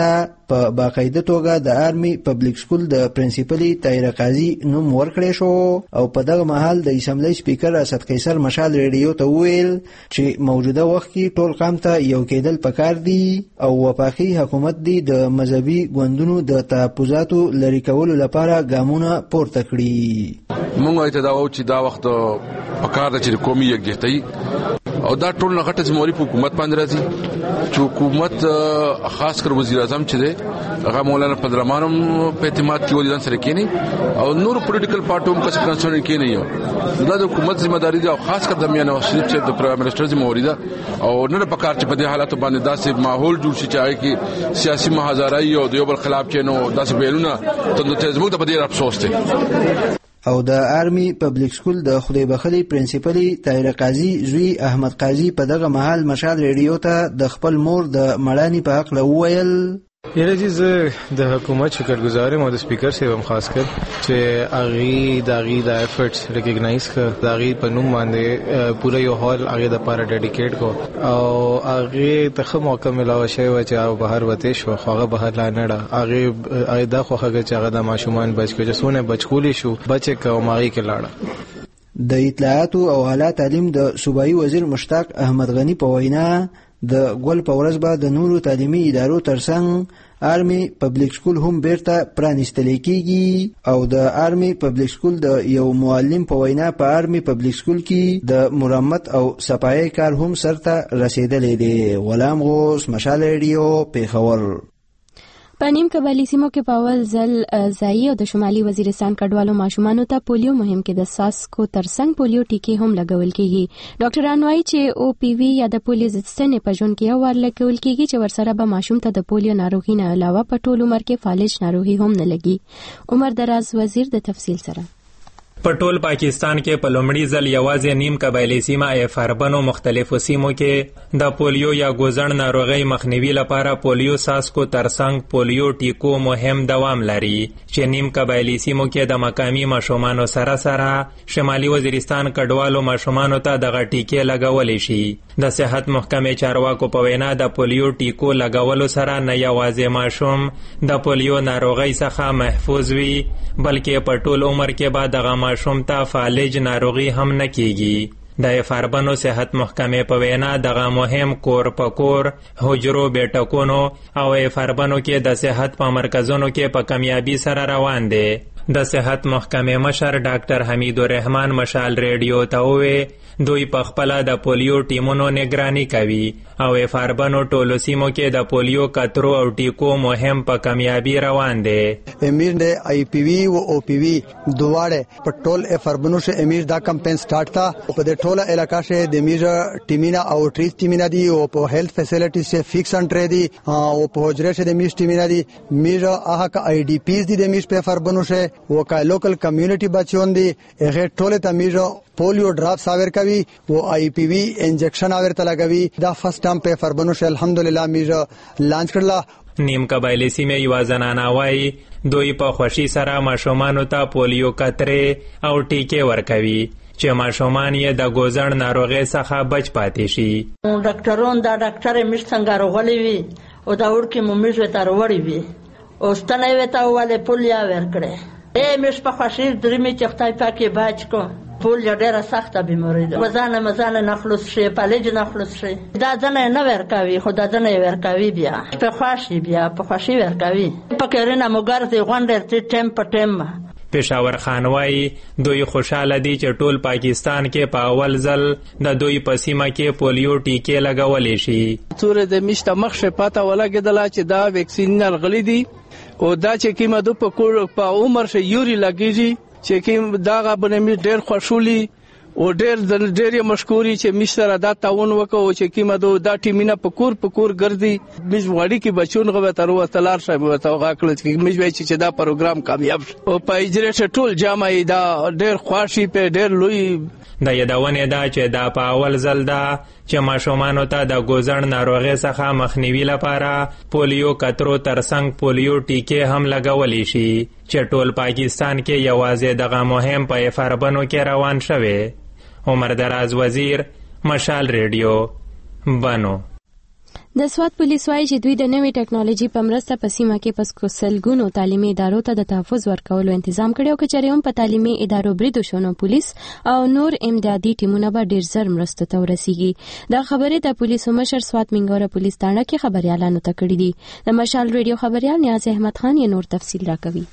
په باقاعده توګه د آرمي پبلک سکول د پرنسپلي طاهره قاضي نوم ورکړی شو او په دغه مهال د اسمبلی سپیکر اسد قیصر مشال ریډیو ته وویل چې موجوده وخت کې ټول قام ته یو کېدل پکار دي او وفاقي حکومت دی د مذهبي ګوندونو د تحفظاتو لري کولو لپاره ګامونه پورته کړي. موږ ته دا و چې دا وخت پکار ده چې قومي یکجهتۍ او دا ټول نه غټه ذمہواری په حکومت باندې راځي چې حکومت خاص کر وزیر اعظم چې دی هغه مولانا فضلرحمان په اعتماد کې ولې سره کېنی او نور پولیټیکل پارټو هم کس کنسرن کېنی یو دا د حکومت ذمہ داری ده او خاص کر د میاں نواز شریف چې د پرائم منسٹر ذمہواری ده او نه پکار چې په دې حالت باندې داسې ماحول جوړ شي چې کې سیاسي محاذرای او د یو بل خلاف کې نو داسې بیرونه ته زموږ د بدیر افسوس دی. او د آرمي پبلک سکول د خدای بخلي پرنسپلي طاهره قاضي زوی احمد قاضي په دغه مهال مشال ریډیو ته د خپل مور د مړانې په حق وویل. یره چیز د حکومت شکرګزار مو د سپیکر صاحب هم خاص کر چې اغي د اغي د افورټس ریکګنایز کړ د اغي په نوم باندې پوره یو هال اغي د پاره ډیډیکیټ کو او اغي ته موقع ملاو شوی و چې او بهر وته شو خو بهر لا نه اغي اغي د خوخه چې هغه د ماشومان بچ کې سونه بچکولی شو بچ کوم اغي کې لاړه. د اطلاعات او اعلی تعلیم د صوبایي وزیر مشتاق احمد غنی په وینا د ګول په ورځ به د نورو تعلیمي ادارو ترڅنګ آرمي پبلک سکول هم بیرته پرانیستل کیږي او د آرمي پبلک سکول د یو معلم په وینا په آرمي پبلک سکول کې د مرمت او صفایي کار هم سرته رسیدلې دی. غلام غوث مشال ریډیو پیښور. په نیم قبایلي سیمو کې په اول ځل ځایي او د شمالي وزیرستان کډوالو ماشومانو ته پولیو مهم کې د ساسکو ترڅنګ پولیو ټیکې هم لګول کیږي. ډاکټران وایي چې او پی وی یا د پولیو ضد ستنې په ژوند کې یو وار لګول کیږي چې ورسره به ماشوم ته د پولیو ناروغي نه علاوه په ټول عمر کې فالج ناروغي هم نه لګي. عمر دراز وزیر د تفصیل سره. په ټول پاکستان کې په لومړي ځل یوازې نیم قبایلي سیمه ایف اربنو مختلفو سیمو کې د پولیو یا ګوزڼ ناروغۍ مخنیوي لپاره پولیو ساسکو ترڅنګ پولیو ټیکو مهم دوام لري چې نیم قبایلي سیمو کې د مقامي ماشومانو سره سره شمالي وزیرستان کډوالو ماشومانو ته دغه ټیکې لګولې شي. د صحت محکمې چارواکو په وینا د پولیو ټیکو لګولو سره نه یوازې ماشوم د پولیو ناروغۍ څخه محفوظ وي بلکې په ټول عمر کې به دغه ماشوم ته فالج ناروغي هم نه کیږي. د افاربنو صحت محکمې په وینا دغه مهم کور په کور حجرو بیټکونو او افاربنو کې د صحت په مرکزونو کې په کامیابی سره روان دي. د صحت محکمې مشر ډاکټر حمید الرحمن مشال ریډیو ته وویل دوی په خپل د پولیو ټیمونو نگرانی کوي او افاربنو ټولو سیمو کې د پولیو کترو او ټیکو مهم په کامیابی روان دي. امیر د آی پی وی او او پی وی دواړه په ټول افاربنو شه امیر دا کمپاین سٹارټ تا په د ټوله علاقہ شه د امیر ټیمینا او ټریس ټیمینا دی او په هیلث فیسیلیټیز شه فکس انټری دی او په حجره شه د امیر ټیمینا دی امیر هغه کا آی ډی پیز دی د امیر په افاربنو شه او کا لوکل کمیونټي بچون دي هغه ټوله ته امیر پولیو ډراپس آور کوي او آی پی وی انجکشن آور ته لګوي. دا فرست ټایم په فربنو شه الحمدلله میر لانچ کړلا. نیم قبایلی سیمه یو زنانه وایي دوی په خوشي سره ماشومانو ته پولیو کترې او ټیکې ورکوي چې ماشومان یې د ګوزڼ ناروغۍ څخه بچ پاتې شي. ډاکټرون دا ډاکټر مش څنګه روغلی وي او دا ورکه مو مش وته وروړي وي او ستنه وته ولې پولیا ورکړي. اے مش په خوشي درمه چې خدای پاکي باج کو پولیو ډیره سخته بیماری ده. وزانه مزانه نخلص شي پالج نخلص شي دا ځنه نه ورکوي خو دا ځنه ورکوي بیا په خوشي بیا په خوشي ورکوي په کېرنه موګرځي غونډر ته ټیم په ټیم. پېښور خان وایي دوی خوشاله دي چې ټول پاکستان کې په اول ځل د دوی په سیمه کې پولیو ټیکې لګولې شي. تورې د میشته مخ شه پاته ولګېدله چې دا ویکسین نلغلي دي او دا چې کیمه دو په کور په عمر شه یوري لګیږي چې کیم دا غبنه می ډېر خوشولي او ډېر د ډېر مشکوري چې مشره دا تعاون وکاو چې کیمه دو دا ټیمینه په کور په کور ګرځي مش وړي کې بچون غو تر وتلار شي وته غاکل چې مش وای چې دا پروګرام کامیاب او په اجره ټول جامع دا ډېر خواشي په ډېر لوی. د یادونه دا چې دا په اول ځل دا چې ماشومانو ته د ګوزڼ ناروغۍ څخه مخنیوي لپاره پولیو کترو ترڅنګ پولیو ټیکې هم لګولې شي چې ټول پاکستان کې یوازې دغه مهم په افاربنو کې روان شوی. عمر دراز وزیر مشال ریډیو بنو. د سوات پولیس وايي چې دوی د نوې ټکنالوژي په مرسته په سیمه کې په سلګونو تعلیمي ادارو ته د تحفظ ورکولو تنظیم کړی او کچېرې هم په تعلیمي ادارو بریدو شونو پولیس او نور امدادي ټیمونه به ډیر زر مرسته ته ورسیږي. دا خبره د پولیسو مشر سوات منګوره پولیس تاڼه کې خبريالانو ته کړې دي. د مشال ریډیو خبريال نیاز احمد خان یې نور تفصیل راکوي.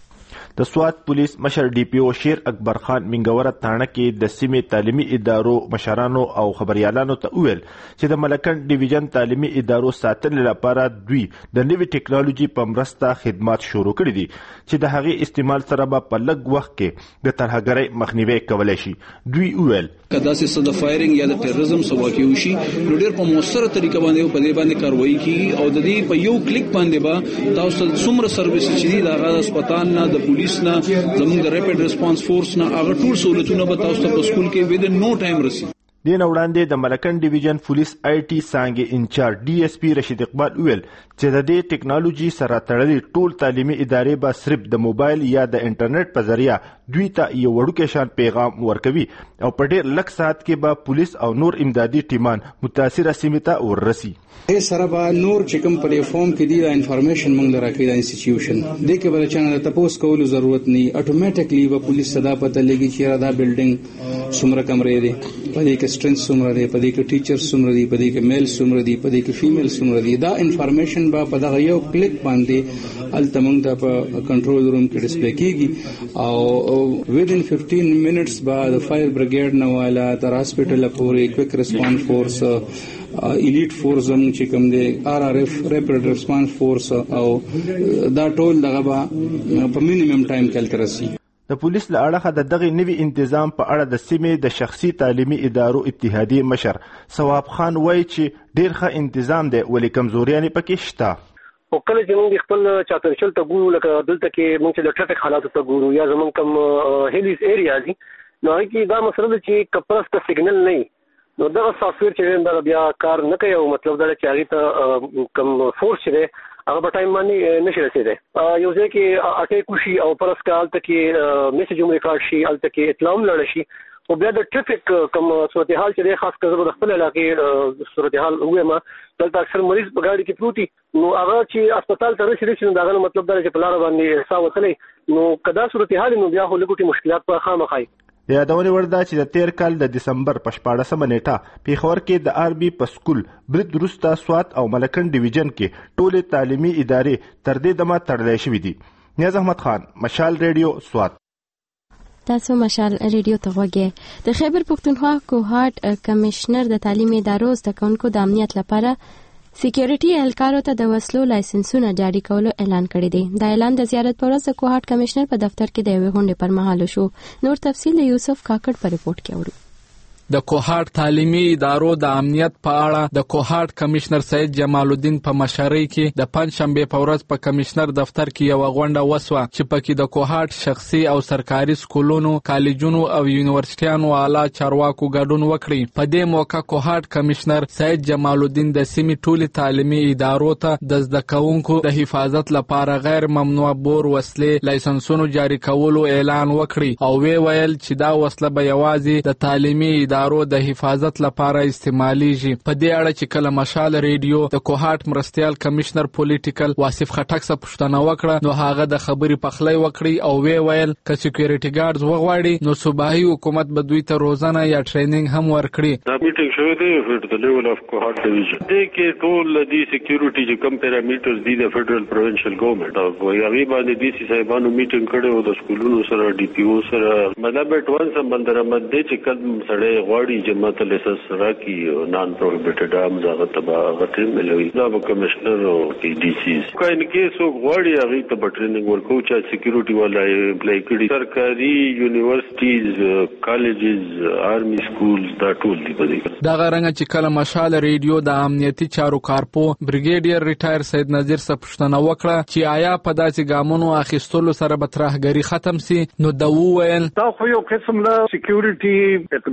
د سوات پولیس مشر ډي پی او شیر اکبر خان منګوره تاڼه کې د سیمې تعلیمي ادارو مشرانو او خبريالانو ته ویل چې د ملکن ډیویژن تعلیمي ادارو ساتلو لپاره دوی د نوې ټکنالوژي په مرسته خدمات شروع کړي دي چې د هغې استعمال سره به په لږ وخت کې د ترهګرۍ مخنیوي کولای شي. دوی ویل کدا چې د فایرینګ یا د ټیرریزم سبا کې وشي نو ډېر په موثره طریقه باندې په دې باندې کاروایی کیږي او د دې په یو کلیک باندې به تاسو څومره سرویس چې دي د هسپتال نه د پولیس نه زموږ د ریپډ ریسپانس فورس نه هغه ټول سہولتونه به تاسو ته په سکول کې ود نو ټایم رسي. دین وړاندې د ملکن ډیویژن پولیس آی ټي څانګې انچارج ډي اس پی رشید اقبال ویل چې د دې ټکنالوژي سره تړلې ټول تعلیمي ادارې به صرف د موبایل یا د انټرنیټ په ذریعہ دوی ته یو وړوکی شان پیغام ورکوي او په ډېر لږ ساعت کې به پولیس او نور امدادي ټیمان متاثره سیمې ته ورسي. ای سره به نور چې کوم پلیټفارم کې دی دا انفارمیشن موږ لراکې د انسټیټیوشن د کې بل چانه تاسو کولو ضرورت نه اتوماتیکلی به پولیس صدا پته لګي چې دا بلډینګ څومره کمرې دي په دې کې سټرنث څومره دي په دې کې ټیچر څومره دي په دې کې میل څومره دي په دې کې فیمیل څومره دي. دا انفارمیشن به په دغه یو کلیک باندې الته موږ ته په کنټرول روم کې ډسپلی کیږي او within fifteen minutes بعد فایر بریګیډ نه والا تر هاسپټل پورې کویک ریسپانس فورس الیټ فورس زموږ چې کوم دی آر آر اف ریپډ ریسپانس فورس او دا ټول دغه په مینیمم ټایم کې ترسي. د پولیس له اړخه د دغه نوي تنظیم په اړه د سیمې د شخصي تعلیمي ادارو اتحادیې مشر ثواب خان وایي چې ډیر ښه تنظیم دی ولې کمزوریانې پکې شته. او کله چې موږ خپل چاپرچل ته ګورو لکه دلته کې موږ چې د ټریفیک حالات ته ګورو یا زموږ کوم هیلیز ایریا دي نو هغه دا مسله ده چې کپرس ته سیګنل نه نو دا سافټویر چې دا بیا کار نه کوي او مطلب دا چې هغه ته کوم فورس دی هغه په ټایم باندې نشي رسیدای یو ځکه چې اټیک وشي او پرس کال ته کې میسج هم ریکارډ شي الته کې اطلاع لړ شي او بیا د ټریفیک کوم صورتحال چې دی خاص کر د خپل علاقې صورتحال وګورم دلته اکثر مریض په ګاډي کې پروتي نو هغه چې هسپتال ته رسیدي نو دا مطلب دا چې په لار باندې حساب وکړي نو کدا صورتحال نو بیا هلګوټي مشکلات په خامخای. د یادونې وړ ده چې د تیر کال د دسمبر په شپاړسمه نیټه پیښور کې د آر بي په سکول برید وروسته سوات او ملکن ډیویژن کې ټولې تعلیمي ادارې تر دې دمه تړلې شوې دي. نیاز احمد خان، مشال ریډیو، سوات. تاسو مشال ریډیو ته غوږی. د خیبر پښتونخوا کوهاټ کمشنر د تعلیمي ادارو زده کوونکو د امنیت لپاره سکیورټي اهلکارو ته د وسلو لایسنسونه جاري کولو اعلان کړی دی. دا اعلان د زیارت پر ورځ د کوهاټ کمشنر په دفتر کې د یوې غونډې پر مهال شو. نور تفصیل د یوسف کاکړ په ریپورت کې اورو. د کوهاټ تعلیمي ادارو د امنیت په اړه د کوهاټ کمشنر سید جمال الدین په مشرۍ کې د پنځ شنبه په ورځ په کمشنر دفتر کې یو غونډه وسوه چې پکې د کوهاټ شخصي او سرکاري سکولونو، کالجونو او یونیورسيټانو اعلی چارواکو ګډون وکړي. په دې موقع کوهاټ کمشنر سید جمال الدین د سیمې ټولي تعلیمي ادارو ته د زده کوونکو د حفاظت لپاره غیر ممنوع بور وسلې لایسنسونو جاري کولو اعلان وکړي او وی ویل چې دا وسله به یوازې د تعلیمي ادارو د حفاظت لپاره استعماليږي. په دې اړه چې کله مشال ریډیو د کوهاټ مرستيال کمشنر پولیټیکل واصف خټک څخه پوښتنه وکړه نو هغه د خبرې پخلی وکړي او وی ویل ک سکیورټي ګارډز وغواړي نو صوبایي حکومت به دوی ته روزانه یا ټریننګ هم ورکړي. دا میټینګ شوی دی په د لیول اف کوهاټ ډیویژن دې کې ټول د سکیورټي چې کم پیرامیټرز دي د فدرل پروینشل ګورنمنت او یوې باندې د سي صاحبانو میټینګ کړو د سکولونو سره ډي پی او سره مطلب ټول سم بندرمت دي چې کله سړی غواړي جماعت لیسنس راکي نان پروهیبټډ ام زغه تبا غټي ملوي دا کمشنر او ډي سي کاین کې سو غواړي هغه ته ټریننګ ورکو چې سکیورټي ولا اپلای کړي سرکاري یونیورسيټیز کالجز آرمي سکولز دا ټول دي په دې دا غرنګ چې کله مشال ریډیو د امنیتي چارو کارپو بریګیډیر ریټایر سید نذیر صاحب پښتنه وکړه چې آیا په داسې ګامونو اخیستلو سره به ترهګری ختم سي نو دا وویل دا خو یو قسم له سکیورټي اقدام دی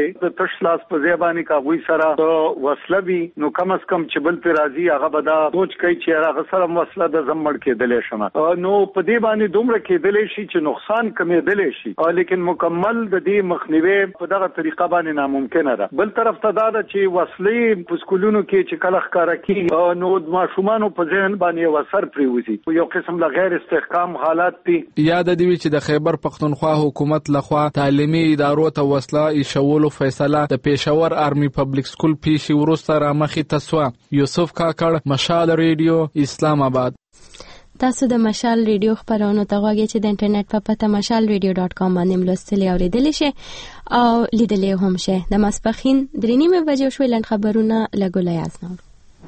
د تشلاس په ځبانی کا وې سره وسلوي نو کم از کم چې بل پر راضي هغه بدا سوچ کوي چې هغه سره وسله د زمړ کېدلې شمه نو په دې باندې دومره کېدلې شي چې نقصان کمېدلې شي لیکن مکمل د دې مخنیوي په دغه طریقه باندې ناممکن ده. بل طرف ته دا چې وسلې په سکولونو کې چې کله ښکارا کی نو د ماشومان په ذهن باندې وسر پریوزي یو قسم له غیر استحکام حالات دي. یاد دی چې د خیبر پختونخوا حکومت لخوا تعلیمي ادارو ته وسله ایښولو فیصله د پېښور آرمي پبلک سکول پیښې وروسته رامخې تسوه. یوسف کاکړ، مشال ریډیو، اسلام آباد. تاسو د مشال ریډیو خبرونو ته غواړئ چې د انټرنیټ په پته مشال ریډیو ډاټ کام باندې ملوستلی او لیدلی شئ او لیدلی هم شئ. د ماسپښین درې نیمې بجې شوې لنډ خبرونه له ګلای ازنور.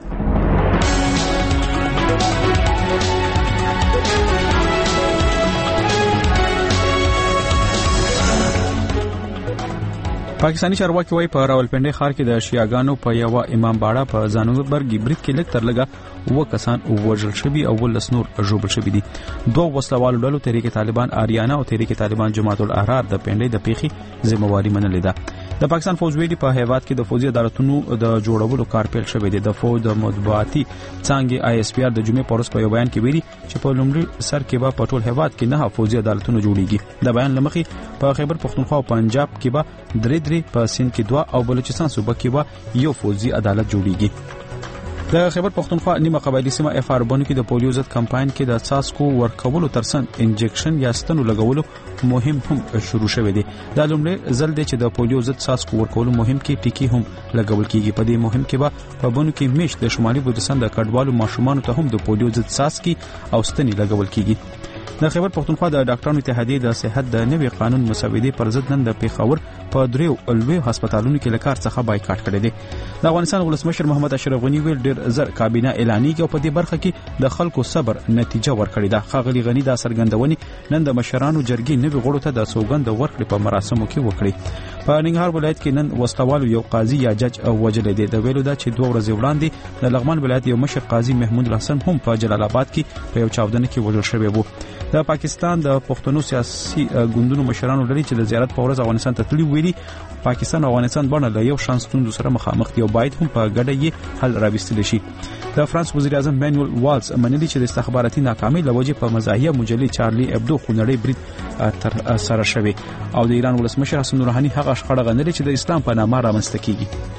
پاکستانی چارواکي وايي په راولپنډي ښار کې د شیعاګانو په یو امام باړه په ځانوربرګ برید کې لږ تر لږه و کسان وژل شوي او ولس نور ژوبل شوي دي. دوه وسلوالو ډلو تحریک طالبان آریانا او تحریک طالبان جماعت الاحرار د پنډي د پیښې ذمہواری منلې ده. د پاکستان فوج ویلي په هیواد کې د فوجي عدالتونو د جوړولو کار پیل شوی دی. د فوج د مطبوعاتي څانګې آی اس پی آر د جمعې پورس په یو بیان کې ویلي چې په لومړي سر کې به په ټول هیواد کې نه فوجي عدالتونه جوړیږي. د بیان لمخې په خیبر پختونخوا او پنجاب کې به درې درې په سند کې دوه او بلوچستان صوبه کې به یو فوجي عدالت جوړیږي. د خیبر پختونخوا نیمه قبایلی سیمه اف آر بونو کې د پولیو ضد کمپاین کې د څاڅکو ورکولو ترڅنګ انجکشن یا ستنو لګولو مهم هم شروع شوی دی. دا لومړی ځل دی چې د پولیو ضد څاڅکو ورکولو مهم کې ټیکی هم لګول کیږي. په دې مهم کې به په بونو کې میش د شمالي بلوچستان د کډوالو ماشومان ته هم د پولیو ضد څاڅکي او ستنې لګول کیږي. د خیبر پختونخوا د ډاکټرانو اتحادیې د صحت د نوي قانون مسودې پر ضد نن د پیښور په دریو لویو هسپتالونو کې له کار څخه بایکاټ کړی دی. د افغانستان ولسمشر محمد اشرف غنی ویل ډېر زر کابینه اعلانیږي او په دې برخه کې د خلکو صبر نتیجه ورکړې ده. ښاغلي غنی دا څرګندونې نن د مشرانو جرګې نوي غړو ته د سوګند ورکړې په مراسمو کې وکړې. په ننګرهار ولایت کې نن وسلوالو یو قاضي یا جج وژلی دی. د ویلو دا چې دوه ورځې وړاندې د لغمان ولایت یو مشر قاضي محمود الحسن هم په جلال آباد کې په یو چاودنه کې وژل شوی و. د پاکستان د پښتنو سیاسي ګوندونو مشرانو لري چې د زیارت په ورځ افغانستان ته تللي ویلي پاکستان او افغانستان باندې له یو شان ستونزو سره مخامخ دي او باید هم په ګډه یې حل راوستل شي. د فرانس وزیر اعظم مانوئل والز منلي چې د استخباراتي ناکامۍ له وجې په مزاحیه مجلې چارلی ابدو خونړی برید تر سره شوی او د ایران ولسمشر حسن روحاني هغه شخړه غندلې چې د اسلام په نامه رامنځته کیږي.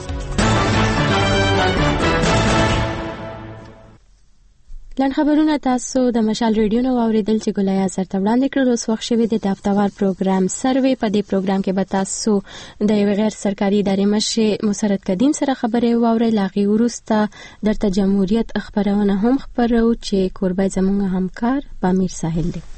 لن خبرونه تاسو د مشال ریډیو نو اوریدل چې ګلای سره وړاندې کړل. اوس وخت شوی د هفتهوار پروګرام سروي. په دې پروګرام کې به تاسو د یو غیر سرکاري ادارې مشر مسرت قدیم سره خبرې واورئ. لاغي ورسته درته جمهوریت خبرونه هم خبرو چې کوربای زمونږ همکار پامیر ساحل دی.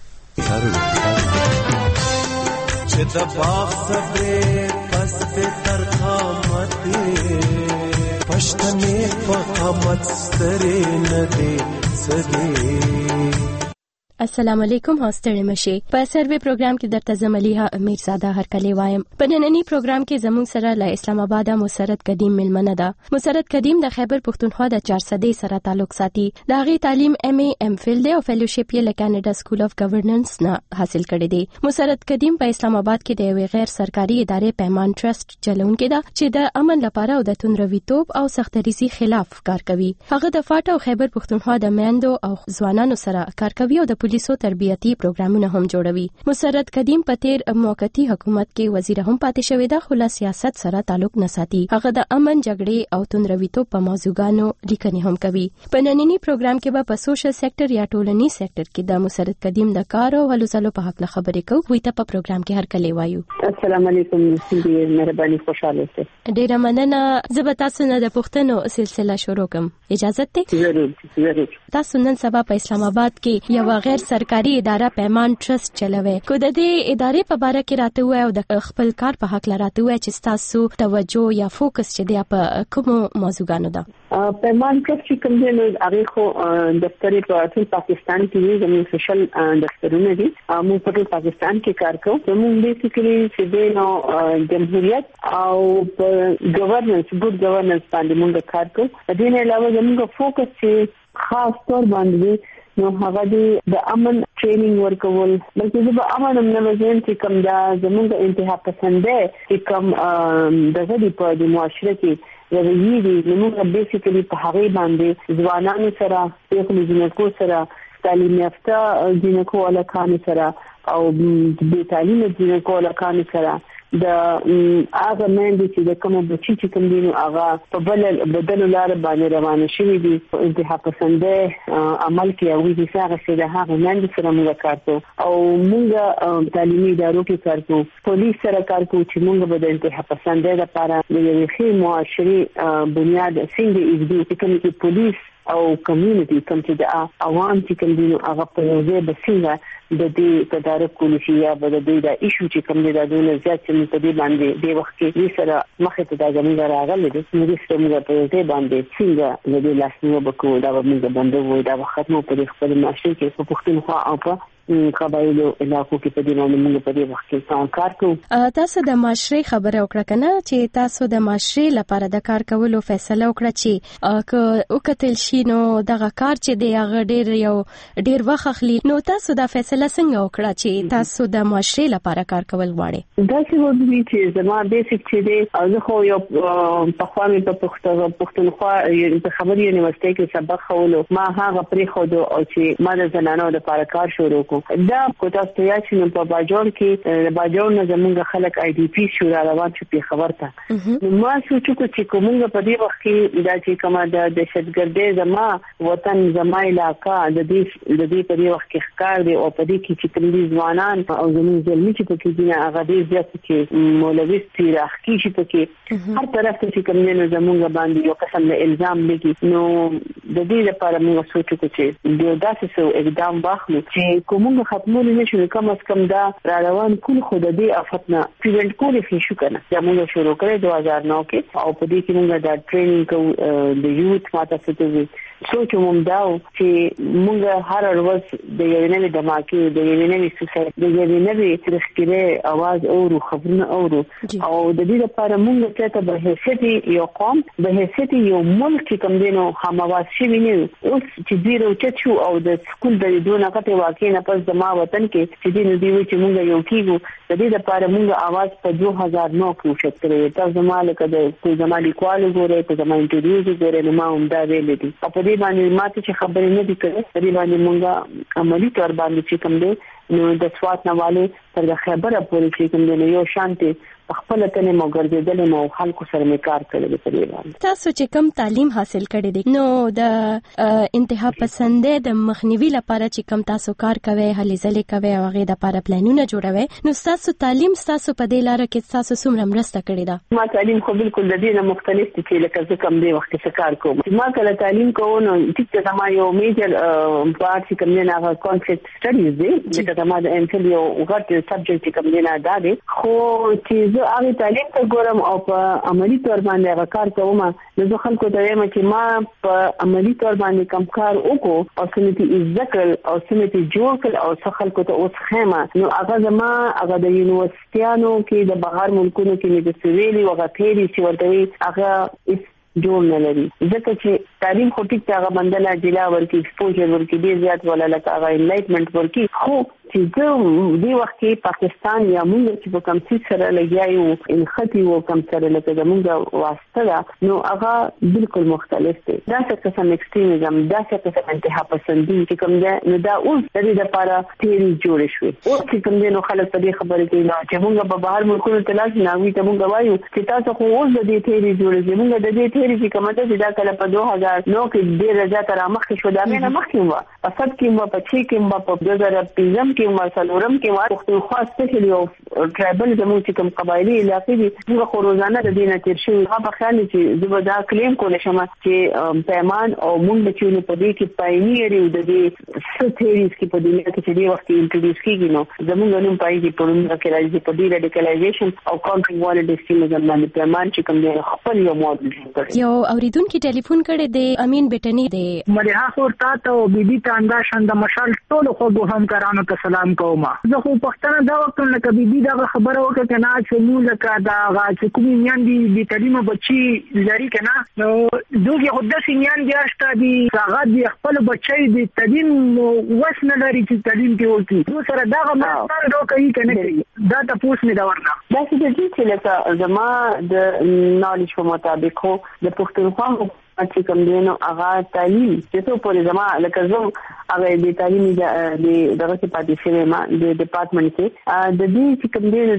چې د باغ صبر پس به تر قامت پښتنې په قامت سترې نه دي سدي. السلام علیکم هاستړی مشي. په سروي پروګرام کې درته زملیها امیرزاده هرکلی وایم. په نننی پروګرام کې زموږ سره له اسلام آباد مسرت قدیم ملمنه ده. مسرت قدیم د خیبر پختونخوا د چار صدې سره تعلق ساتي. د هغې تعلیم ایم ای ام فیل دی او فیلوشپ یې له کاناډا سکول اف ګورننس نه حاصل کړی دی. مسرت قدیم په اسلام آباد کې د یو غیر سرکاري ادارې پیمان ټرست چلونکې ده چې د امن لپاره او د توندرویتوب او سختدریزي خلاف کار کوي. هغه د فاټ او خیبر پختونخوا د میندو او ځوانانو سره کار کوي او د پولیسو تربیتی پروګرامونه هم جوړوي. مسرت قدیم په تیر موقتی حکومت کې وزیر هم پاتې شوی ده خو له سیاست سره تعلق نه ساتي. هغه د امن جګړې او توندرویتوب په موضوعګانو لیکنې هم کوي. په نننی پروګرام کې به په سوشل سېکټر یا ټولنیز سېکټر کې د مسرت قدیم د کار او هلو ځلو په حق خبرې کوو. وي ته په پروګرام کې هر کله وایو. السلام علیکم. سیدي مهرباني خوشاله اوسئ. ډیره مننه. زه به تاسو نه د پښتنو سلسله شروع کوم. اجازه ته؟ ضرور ضرور. تاسو نن سبا په اسلام آباد کې یو غیر سرکاري اداره پیمان ټرست چلوي. کو د دې ادارې په اړه کې راته وای او د خپل کار په حق لراته وای چې تاسو توجه یا فوکس چې دی په کوم موضوعګانو ده؟ پیمان ټرست چې کوم دی نو هغه خو دفتر په ټول پاکستان کې زموږ سوشل دفترونه دي. موږ په ټول پاکستان کې کار کوو. زموږ بیسیکلی چې دی نو جمهوریت او ګورننس ګډ ګورننس باندې موږ کار کوو. د دې نه علاوه زموږ فوکس چې خاص طور باندې نو هغه د امن ټریننګ ورکول بلکې د امن نه وزن چې کوم دا زموږ انتها پسنده چې کوم د غړي په د معاشره کې رویې دي موږ بیسیکلی په هغه باندې ځوانانو سره په جنکو سره تعلیم یافته جنکو الکان سره او د تعلیم جنکو الکان سره د هغه مندي چې د کوم بچی چې کوم دینو هغه په بل بدل لار باندې روان شي دي انتها پسنده عمل کې او دې څنګه چې د هغه مندي سره موږ کارو او موږ تعلیمي ادارو کې کارو پولیس سره کارو چې موږ به د انتها پسنده لپاره د یوې ښې معاشري بنیاد څنګه ایږدو چې کوم کې پولیس او کمیونټي کوم چې د عوام چې کوم دینو هغه په یو ځای بسنګ د دې تدارک کولی شي یا د دې د ایشو چې کوم دي د دونه زیات چې په دې باندې د وخت کې سره مخه ته د زموږ راغلي د موږ سره موږ په دې باندې څنګه د دې لاسنیو بکو دا موږ باندې وای دا وخت مو په خپل معاشري کې په پښتونخوا او په قبایلو علاقو کې په دې باندې موږ په دې وخت کې کار کوو. تاسو د معاشري خبره وکړه کنه چې تاسو د معاشري لپاره د کار کولو فیصله وکړه چې او کتل شي نو دغه کار چې دی هغه ډیر یو ډیر وخت اخلي نو تاسو دا فیصله څنګه وکړه چې تاسو د معاشري لپاره کار کول غواړئ؟ دا چې وځي چې زما بیسیک چې دی زه خو یو په خوامي په پښتونخوا د خبري یونیورسيټي کې سبق خولو ما هغه پرې خو او چې ما د زنانو لپاره کار شروع کو دا کوټه ستیا چې په باجوړ کې د باجوړ نه زمونږ خلک آی ډی پی شو را روان چې په خبر تا نو ما سوچو چې کومه په دې وخت کې دا چې کومه د دهشتګردۍ زما وطن زما علاقہ د دې د دې په دې وخت کې ښکار دی او په دې کې چې کوم ځوانان او زموږ ځلمي چې په کې دي هغه دې زیات چې مولویستي راخکی شي په کې هر طرف ته چې کوم نه زمونږ باندې یو قسم له الزام لګي نو د دې لپاره موږ سوچو چې د داسې څه اقدام واخلو چې کوم موږ ختمول نه شو کم از کم دا را روان کول خود دې افتنا پریونټ کولې شو کنه چې موږ شروع کړې دوه هزار نو کې او په دې کې موږ دا ټریننګ کوو د یوت ماته ستې سوچ موږ دا چې موږ هر ورځ د یو نوې دماکي د یو نوې سوسایټي د یو نوې ترخیره आवाज او خبرونه اورو او د دې لپاره موږ ته به حیثیت یو قوم به حیثیت یو ملک کوم دینو هم आवाज شي ویني اوس چې ډیرو چچو او د سکول د دونه کته واقع نه پس زما وطن کې چې دې دوی چې موږ یو کیږو د دې لپاره موږ आवाज په دوه هزار نو کې وشت کړی تاسو زما لکه د کوم زما لیکوال غوړې ته زما انټرویو غوړې نو ما هم دا ویل دي په دې باندې ماته چې خبرې نه دي کړې په دې باندې موږ عملی تور باندې چې کوم دي نو د سوات نواله تر خبره پورې چې کوم دي یو شانتي خپل ته مو ګرځیدل نو خلکو سره می کار کړی په دې باندې. تاسو چې کوم تعلیم حاصل کړی دی نو د انتها پسنده د مخنیوي لپاره چې کوم تاسو کار کوي هلي ځلې کوي او هغه د لپاره پلانونه جوړوي نو تاسو تعلیم تاسو په دې لار کې تاسو څومره مرسته کړې ده؟ ما تعلیم خو بالکل د دې نه مختلف دي چې لکه څه کم دی وخت څه کار کوم ما کله تعلیم کوم نو چې زما یو میجر پارت چې کوم نه هغه کانسپټ سټډیز دی چې زما د ام فل یو غټ سبجیکټ کوم نه دا دی خو چې هغه تعلیم ته ګورم او په عملی تور باندې هغه کار کوم نو زه خلکو ته وایم چې ما په عملی تور باندې کم کار وکړو او سمتي ذکر او سمتي جوړ کړ او څه خلکو ته اوس خیمه نو هغه زما هغه د یونیورسيټیانو کې د بهر ملکونو کې مې د سویلي وغتېري چې ورته هغه جوړ نه لري ځکه چې تعلیم خو ټیک هغه بندله جلا ورکی ایکسپوژر ورکی ډیر زیات ولا لکه هغه انلایټمنت ورکی خو چې د دې وخت کې پاکستان یا موږ چې په کوم څه سره لګیایو ان خطي وو کوم سره لکه د موږ واسطه نو هغه بالکل مختلف دی دا څه قسم ایکستریمزم دا څه قسم انتها پسندي چې کوم دا نو دا اوس د دې لپاره تیری جوړ شوی او چې کوم نو خلک په دې خبره کې نه چې موږ په بهر ملکونو تلاش نه وي ته موږ وایو چې تاسو خو اوس د دې تیری جوړ موږ د دې تیری چې کومه چې دا کله په دوه هزار نو کې ډیر زیات را مخکې شو دا نه مخکې و په صد کې و په چې کې و په دوه هزار پنځم کې و سلورم کې و پښتونخوا سپیشلی او ټرایبل زموږ چې کوم قبایلی علاقې دي موږ خو روزانه د دې نه تیر شو هغه خیال چې زه به دا کلیم کول شم چې پیمان او موږ چې په دې کې پاینیر یو د دې ستېریز کې په دنیا کې چې دی وخت انټروډیوس کیږي نو زموږ نوم پای کې په موږ کې راځي په دې ریډیکلایزیشن او کانټرولډ ایکستریمزم باندې پیمان چې کوم دی خپل یو موډل جوړ یو اوریدونکو ټلیفون کړی دی امین بټنی دی. مليحه خور تا ته او بیبي ته انده شند مشال ټول خو به هم کرانو ته سلام کوم. زه خو پښتنه دا وکړم لکه بیبي دا خبره وکړه کنه چې مو لکه دا چې کوم نیان دي د تعلیم بچي لري کنه نو دوی خو د سینیان دي اشته دي هغه د خپل بچي د تعلیم وسنه لري چې تعلیم کې ورته نو سره دا ما دا کوي کنه دا تاسو نه دا ورنه دا چې د چې لکه زما د نالج په مطابق خو د پښتونخوا چې کوم دی نو هغه تعلیم چې څو پورې زما لکه زه هغه د تعلیم د دغه کې پاتې شوی ما د ډپارټمنټ کې د دې چې کوم دی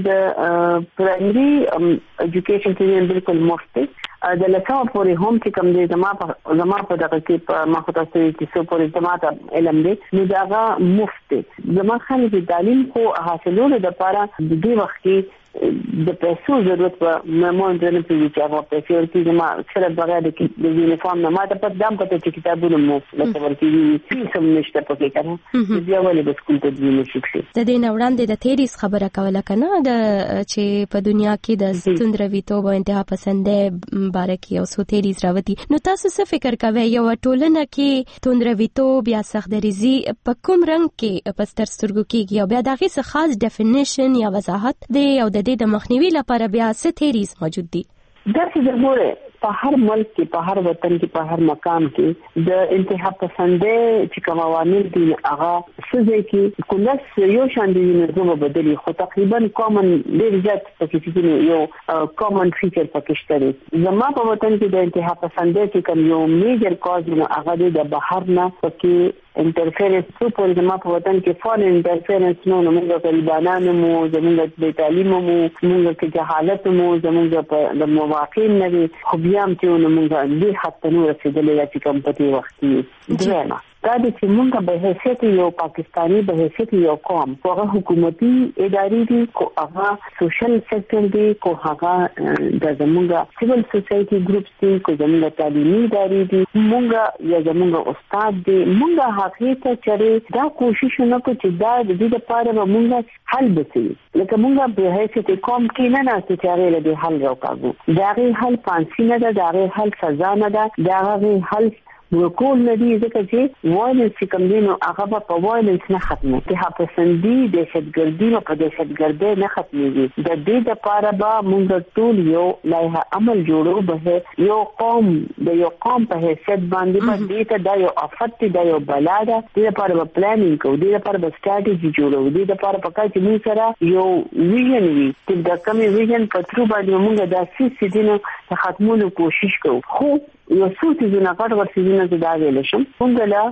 د پرایمري ایجوکیشن کې بالکل مفت دی د لسمه پورې هم چې کوم دی زما په زما په دغه کې په ما خو تاسو چې څو پورې زما ته علم دی نو دا هغه مفت دی. زما خالي د تعلیم خو حاصلولو لپاره د دې وخت کې د پیسو ضرورت په مېمون د نه پیږي چې هغه پیسې ورته زما سره بغیر د یونیفارم نه ماته په دام پته چې کتابونه مو لکه ورته هیڅ هم نشته پکې کنه بیا ولې د سکول ته دی نشي د دې نوړاندې د تیریس خبره کوله کنه د چې په دنیا کې د توندرویتوب او انتها پسندۍ بارکه او سو تیریس راوتی نو تاسو څه فکر کوئ یو ټولنه کې توندرویتوب یا سختدریزي په کوم رنګ کې پستر سترګو کېږي او بیا دغه څه خاص ډیفینیشن یا وضاحت دی او د دې د مخنیوي لپاره بیا څه تیریز موجود دي؟ دا چې زموږ په هر ملک کې په هر وطن کې په هر مقام کې د انتها پسندۍ چې کوم عوامل دي هغه څه کې کله یو شان دي نظم بدلی خو تقریبا کامن ډیر زیات پکې یو کامن فیچر پکې شته. زما په وطن کې د انتها پسندۍ چې کوم یو میجر کاز نه هغه د بهر نه پکې انټرفیرنس څو په زما په وطن کې فورن انټرفیرنس نو موږ طالبانانو مو زموږ د تعلیم مو موږ کې جهالت مو زموږ په د مواقع نه خو بیا هم چې موږ دې حتی نو رسیدلې چې کوم په دې وخت کې درېما دا چې موږ به حیثیت یو پاکستانی به حیثیت یو قوم هغه حکومتي ادارې دي کو هغه سوشل سېکټر دي کو هغه د زموږ سیول سوسايټي ګروپس دي کو زموږ تعلیمي ادارې دي موږ یا زموږ استاد دي موږ هغه ته چره دا کوشش نه کوو چې دا د دې لپاره موږ حل وکړو لکه موږ به حیثیت قوم کې نه نه چې هغه له حل راوکاږو دا غي حل پانسی نه ده دا غي حل سزا نه ده دا غي حل وکول ندی ځکه چې وایلنس کوم دی نو هغه په وایلنس نه ختمه ته پسندي د دهشتګردي او په دهشتګردي نه ختميږي د دې لپاره به موږ ټول یو لایحه عمل جوړو به یو قوم د یو قوم په حیثیت باندې باندې ته دا یو افت دی یو بلا ده د لپاره به پلانینګ کوو د لپاره به ستراتیژي جوړو د لپاره په کار چې موږ سره یو ویژن وي چې د کومې ویژن په تر باندې موږ د سیسي دینو ختمولو کوشش کوو خو یو څو چې نه کار ورسېږي نه دا ویل شم موږ لا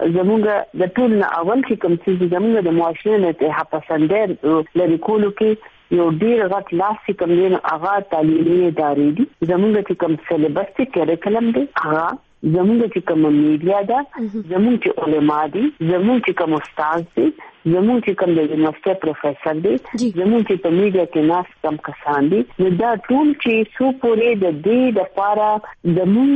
زموږ د ټول نه اول چې کوم چې زموږ د معاشره نه ته پسندې لري کولو کې یو ډیر غټ لاس چې کوم نه هغه تعلیمي ادارې دي زموږ چې کوم سلیبس کې کریکلم دی هغه زموږ چې کوم میډیا ده زموږ چې علما دي زموږ چې کوم استاد دي زموږ چې کوم د یونیورسيټي پروفیسور دي زموږ چې په میډیا کې ناس کم کسان دي نو دا ټول چې سو پورې د دې لپاره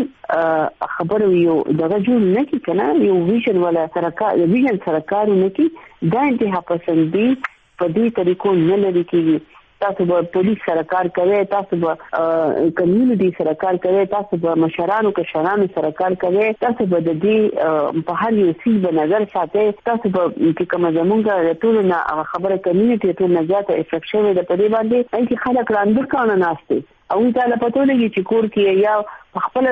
زموږ خبرو یو دغه جوړ نه کی کنه یو ویژن ولا سرکار ویژن سرکار نه کی دا انتها پسندي په دې طریقو نه لري کیږي تاسو به پولیس سرکار کوي تاسو به کمیونټي سرکار کوي تاسو به مشرانو کشرانو سرکار کوي تاسو به د دې په هر یو څه په نظر ساتي تاسو به چې کوم زمونږه ټول نه خبره کمیونټي ټول نه زیاته افیکټ شوی د پدې باندې چې خلک راندل کانه ناشته او دا له پته لګي چې کور کې یا خپل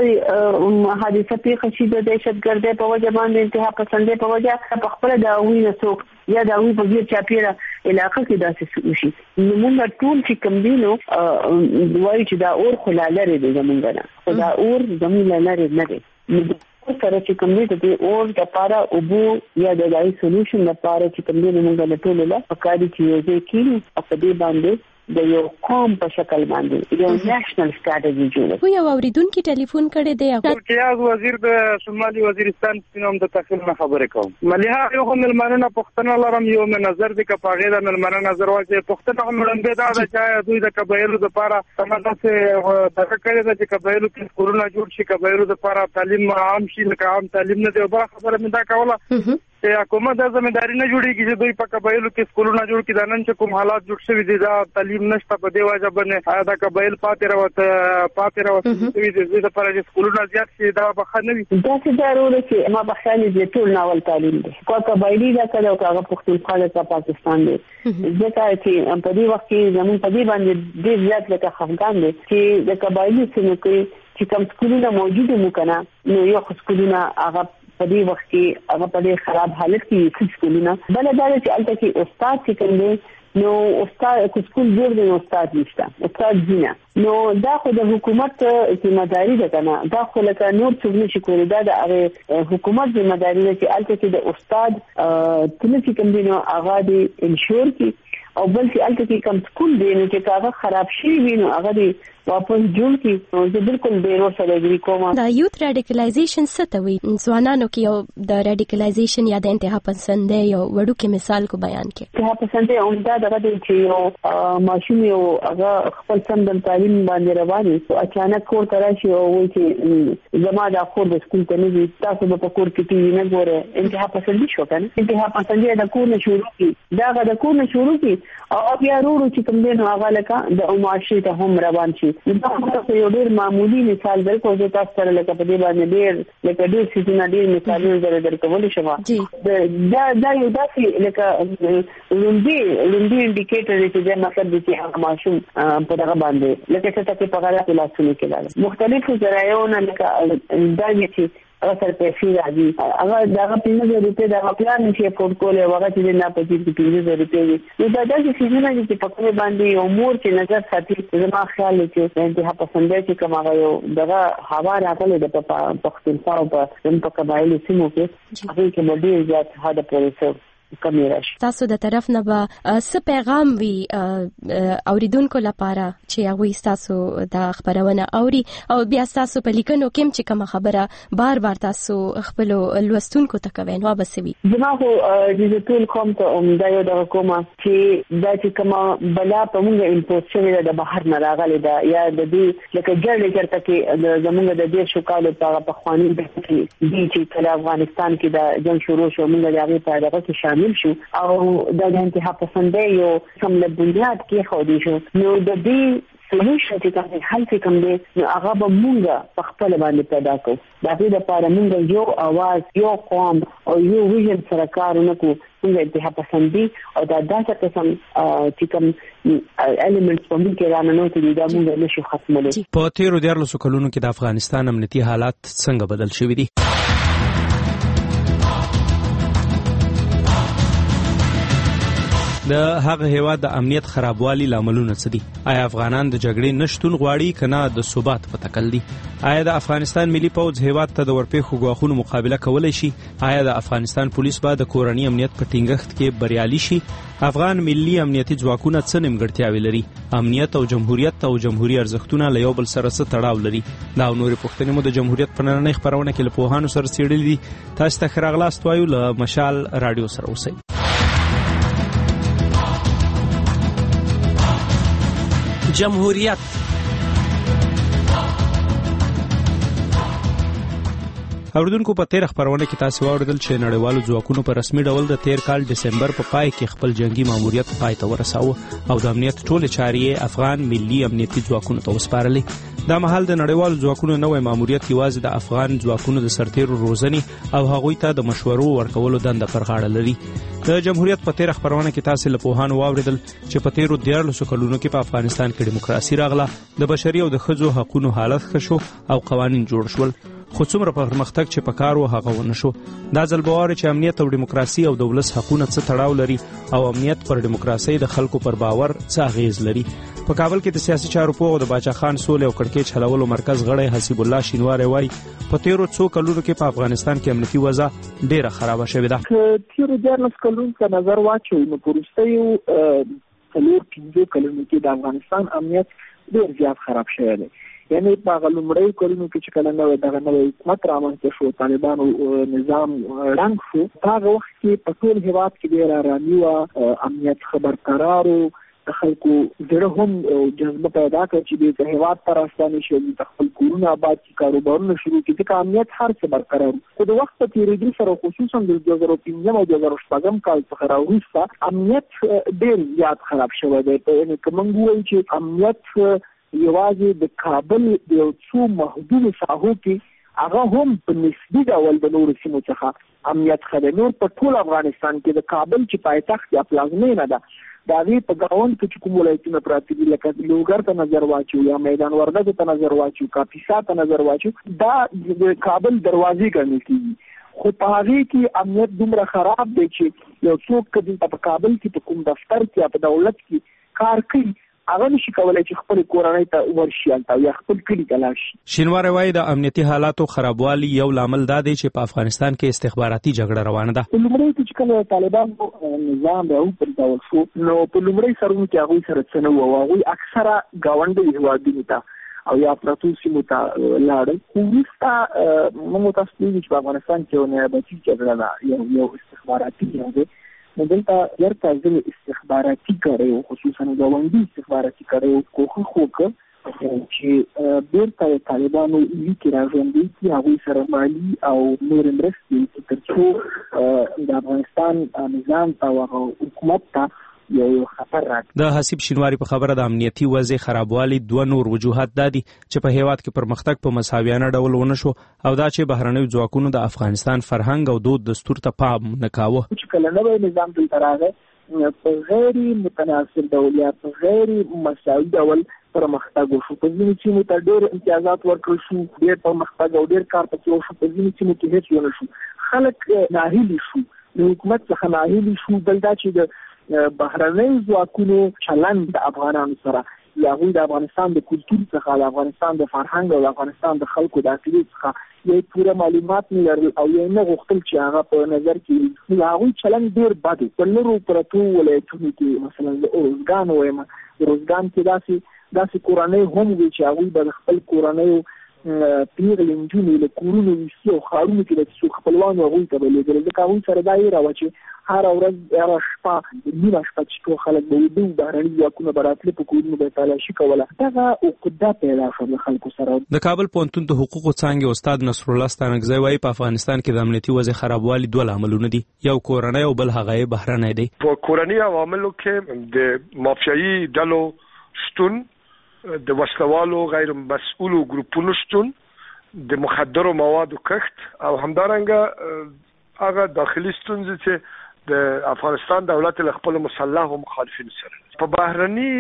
حادثه پیښه شي د دهشتګردۍ په وجه باندې انتها پسندۍ په وجه په خپل دا وینې څوک یا دا وی په دې چاپیره علاقې کې داسې شي نو موږ ټول چې کوم دي نو وایي چې دا اور خلالره دي زمونږ نه خو دا اور زمونږ لاره نه دي سره چې کوم دي د اور د لپاره او بو یا د دای سولوشن لپاره چې کوم دي موږ له ټول له پکاري چې یو ځای کې په دې باندې د یو قوم په شکل باندې یو نېشنل ستراتیژي جوړه خو یو اوریدونکو ټلیفون کړی دی چې وزیر د شمالي وزیرستان سینوم د تخیل نه خبرې کوم مليحه یو ملمنه پښتنه لرم یو نظر د کپاغې د ملمنه نظر واچي پښتنه مړندې دا چې دوی د قبایلو لپاره سمته څه دغه کړی د قبایلو کې کورونه جوړ شي قبایلو لپاره تعلیم عام شي لکه عام تعلیم نه دی بل خبره مې دا کوله حکومت د ځمېداري نه جوړیږي چې دوی په قبایلو کې سکولونه جوړ کړي. دا نن چې کوم حالات جوړ شوي دي دا تعلیم نشته په دې وجه باندې دا قبایل پاتې راوته پاتې راوته دوی د دې لپاره چې سکولونه زیات شي دا به نه وي. دا چې ضروري چې ما بخښنه دې ټول ناول تعلیم دي کو قبایلی دا کله او هغه پښتونخوا د پاکستان دی ځکه چې په دې وخت کې زموږ په دې باندې ډېر زیات لکه خفګان دي چې د قبایلی سیمو کې چې کوم سکولونه موجود مو کنه نو یو سکولونه هغه په دې وخت کې هغه په ډېر خراب حالت کې سکولونه بل دا چې الته کې استاد چې کوم نو استاد سکول جوړ دی استاد نشته استاد جنا نو دا خو د حکومت ذمہ داری ده کنه دا خو لکه نور څه نشي کولی دا د حکومت ذمہ داری ده چې الته کې د استاد څه چې کوم دی نو هغه دی انشور کی او بل چې الته کې کوم سکول دی نو چې هغه خراب شي وینو هغه دی واپس جوړ کی نو زه بالکل ډیر سره اګری کوم. دا یوث راډیکلایزیشن څه ته وایي؟ ځوانانو کې یو د راډیکلایزیشن یا د انتها پسندۍ یو وړوکی مثال کو بیان کړي. انتها پسندۍ عمده دغه دی چې یو ماشوم یو هغه خپل سم د تعلیم باندې رواني او اچانک کور ته راشي او وایي چې زما د خور د سکول ته نه دي تاسو به په کور کې ټي وي نه ګوره. انتها پسندۍ شو کنه انتها پسندۍ د کور نه شروع کی دا د کور نه شروع کی او بیا ورو چې کوم دین هغه لکه د معاشري ته هم روان شي. دا یو ډېر معمولی مثال دی خو زه تاسو سره لکه په دې باندې ډېر لکه ډېر سيزونه ډېر مثالونه در درکول شم. دا دا یو داسې لکه لومبي لومبي انډیکیټر دی چې مطلب دی چې هغه ماشوم په دغه باندې لکه څه چې په غلط لاسونه کې لاله مختلفو ذرایعونو لکه دا چې هغه سره پیسې راځي هغه دغه پنځه زره روپۍ د پلان نشي افورډ کولای هغه چې نه پاتې دي پنځه زره روپۍ نو دا داسې څیزونه دي چې په کومه باندې یو مور چې نظر ساتي زما خیال چې انتها پسندۍ چې کوم هغه یو دغه هوا راغله د پښتونخوا او په قبایلي سیمو کې هغه کې ډېر زیات حد پورې کمی راشي. تاسو د طرف نه به څه پیغام وي اوریدونکو لپاره چې هغه تاسو د خبرونه اوري او بیا تاسو په لیکنو کې چې کوم خبره بار بار تاسو خپل لوستونکو ته کوي نو بسوي. زما خو د ټول کوم ته دا یو د کومه چې دا چې کومه بلا په موږ امپورټ شوی د بهر نه راغلی دا یا د دې لکه جړل چرته کې زموږ د دې شو کال په پخوانی د دې چې کله افغانستان کې د جنگ شروع شو موږ د هغه په دغه کې شو او د انتها پسندۍ یو سم له بنیاد کې خو دي شو نو د دې سولوشن چې کوم حل چې کوم دی نو هغه به مونږ په خپل باندې پیدا کوو دا دې لپاره مونږ یو आवाज یو قوم او یو ویژن سره کار وکړو څنګه انتها پسندۍ او دا داسې قسم چې کوم الیمنټس په موږ کې راننو ته دا مونږ نشو ختمولی. په تیرو دیارلسو کلونو کې د افغانستان امنیتي حالات څنګه بدل شوي دي؟ د هغه هیواد د امنیت خرابوالي لاملونه څه دي؟ آیا افغانان د جګړې نشټون غواړي کنه د ثبات په تکل دي؟ آیا د افغانستان ملي پوځ هیواد ته د ورپېښو غواخونو مقابله کولای شي؟ آیا د افغانستان پولیس به د کورنۍ امنیت په ټینګښت کې بریالي شي؟ افغان ملي امنیتي ځواکونه څه نیمګړتیاوې لري؟ امنیت او جمهوریت او جمهوریت ارزښتونه له یو بل سره څه تړاو لري؟ دا او نورې پوښتنې مو د جمهوریت په نننۍ خپرونه کې له پوهانو سره څېړلې دي. تاسو ته ښه راغلاست وایو له مشال راډیو سره اوسئ. جمهوریت اوریدونکو په تیر خبرونه کې تاسو واوریدل چې نړیوالو ځواکونو په رسمي ډول د تیر کال دسمبر په پای کې خپل جنگي ماموریت پای ته ورساوه او د امنیت ټولې چارې افغان ملي امنیتي ځواکونو ته وسپارلې. دا مهال د نړیوالو ځواکونو نوې ماموریت یوازې د افغان ځواکونو د سرتیرو روزنې او هغوی ته د مشورو ورکولو دنده پر غاړه لري. د جمهوریت په تیر خبرونه کې تاسو له پوهانو واوریدل چې په تیرو دیارلسو کلونو کې په افغانستان کې دیموکراسي راغله، د بشري او د ښځو حقوقو حالت ښه شو او قوانین جوړ شول، خو څومره پرمختګ چې په کار و هغه ونه شو. دا ځل به واره چې امنیت او دیموکراسي او د ولس حقوقونه څه تړاو لري او امنیت پر دیموکراسي د خلکو پر باور څه اغیز لري. په کابل کې د سیاسي چارو پوه د باچا خان سولې او کړکېچ حلولو مرکز غړی حسیب الله شینواری وایي په تیرو څو کلونو کې په افغانستان کې امنیتي وضع ډیره خرابه شوې ده. که تیرو دیارلس کلونو ته نظر واچوو نو په وروستیو څلور پنځه کلونو کې د افغانستان امنیت ډیر زیات خراب شوی دی. یعنی په هغه لومړیو کلونو کې چې کله نوی دغه نوی حکومت رامنځته شو، طالبانو نظام ړنګ شو، په هغه وخت کې په ټول هېواد کې ډېره ارامي وه، امنیت ښه برقرار و، د خلکو زړه هم جذبه پیدا کړه چې دوی هېواد ته راستانه شي او د خپل کور کورونه آباد کړي، کاروبارونه شروع کړي، ځکه امنیت هر څه برقرار خو د وخت په تېرېدو سره خصوصا د دوه زره پنځم او دوه زره شپږم کال څخه راوروسته امنیت ډېر زیات خراب شوی دی. یعنې که موږ ووایو چې امنیت یوازې د کابل د یو څو محدودو ساحو کې هغه هم په نسبي ډول د نورو سیمو څخه امنیت ښه دی. نور په ټول افغانستان کې د کابل چې پایتخت یا پلازمینه ده د هغې په ګاونډ کې چې کوم ولایتونه پراته دي لکه لوګر ته نظر واچو یا میدان وردګو ته نظر واچو، کاپیسا ته نظر واچو، دا د کابل دروازې ګڼل کېږي. خو په هغې کې امنیت دومره خراب دی چې یو څوک که دلته په کابل کې په کوم دفتر کې یا په دولت کې کار کوي هغه نشي کولای چې خپل کورنۍ ته ورشي یا خپل کلي ته لاړ شي. شینواری وایي د امنیتي حالاتو خرابوالي یو لامل دا دی چې په افغانستان کې استخباراتي جګړه روانه ده. په لومړي کې چې کله طالبانو نظام راوپرځول شو نو په لومړي سرونو کې هغوی سره څه نه وو، هغوی اکثره ګاونډي هېوادونو ته او یا پرتو سیمو ته لاړل. خو وروسته موږ تاسو ته ویلي چې په افغانستان کې یو نیابتي جګړه ده، یو یو استخباراتي جنګ دی. نو دلته ډېر ځلې استخباراتي کړی، خصوصا ګاونډي استخباراتي کړی کوښښ وکړ چې بېرته د طالبانو لیکې راژوندي کړي، هغوی سره مالي او نورې مرستې وکړي تر څو د افغانستان نظام او هغه حکومت ته یو یو خطر راځي. د حسیب شینواری په خبره د امنیتي وضع خرابوالي دوه نور وجوهات دا دي چې په هیواد کې پرمختګ په مساویانه ډول ونه شو او دا چې بهرنیو ځواکونو د افغانستان فرهنګ او دود دستور ته پام نه کاوه. چې کله نوی نظام دلته راغی په غیر متناسب ډول یا په غیر مساوي ډول پرمختګ وشو. په ځینو سیمو ته ډېر امتیازات ورکړل شو، ډېر پرمختګ او ډېر کار پکې وشو. په ځینو سیمو کې هېڅ ونه شو. خلک ناهیلي شو، د حکومت څخه ناهیلي شو. بل دا چې د بهرنیو ځواکونو چلند د افغانانو سره یا هغوی د افغانستان د کلتور څخه، د افغانستان د فرهنګ او د افغانستان د خلکو د عقیدې څخه یې پوره معلومات نه لرل او یې نه غوښتل چې هغه په نظر کې د هغوی چلند ډېر بد و. په لرو پرتو ولایتونو کې مثلا د اروزګان وایم، اروزګان کې داسې داسې کورنۍ هم وي چې هغوی به د خپل کورنیو پیغلې نجونې له کورونو ویستي او ښارونو کې د څو خپلوانو هغوی ته به لېږلې، ځکه هغوی سره دا ویره وه چې هره ورځ هره شپه نیمه شپه چې ټول خلک به ویده وو، بهرني ځواکونه به راتله، په کورونو به یې تالاشي کوله. دغه عقده پیدا شوه د خلکو سره. د کابل پوهنتون د حقوقو څانګې استاد نصرالله ستانکزی وایي په افغانستان کې د امنیتي وضع خرابوالي دوه لاملونه دي، یو کورنی او بل هغه یې بهرنی دی. په کورني عواملو کې د مافیایي ډلو شتون، د وسلوالو غیر مسؤلو ګروپونو شتون، د مخدرو موادو کښت او همدارنګه هغه داخلي ستونزې چې د افغانستان دولت له خپل مسلحو مخالفینو سره. په بهرني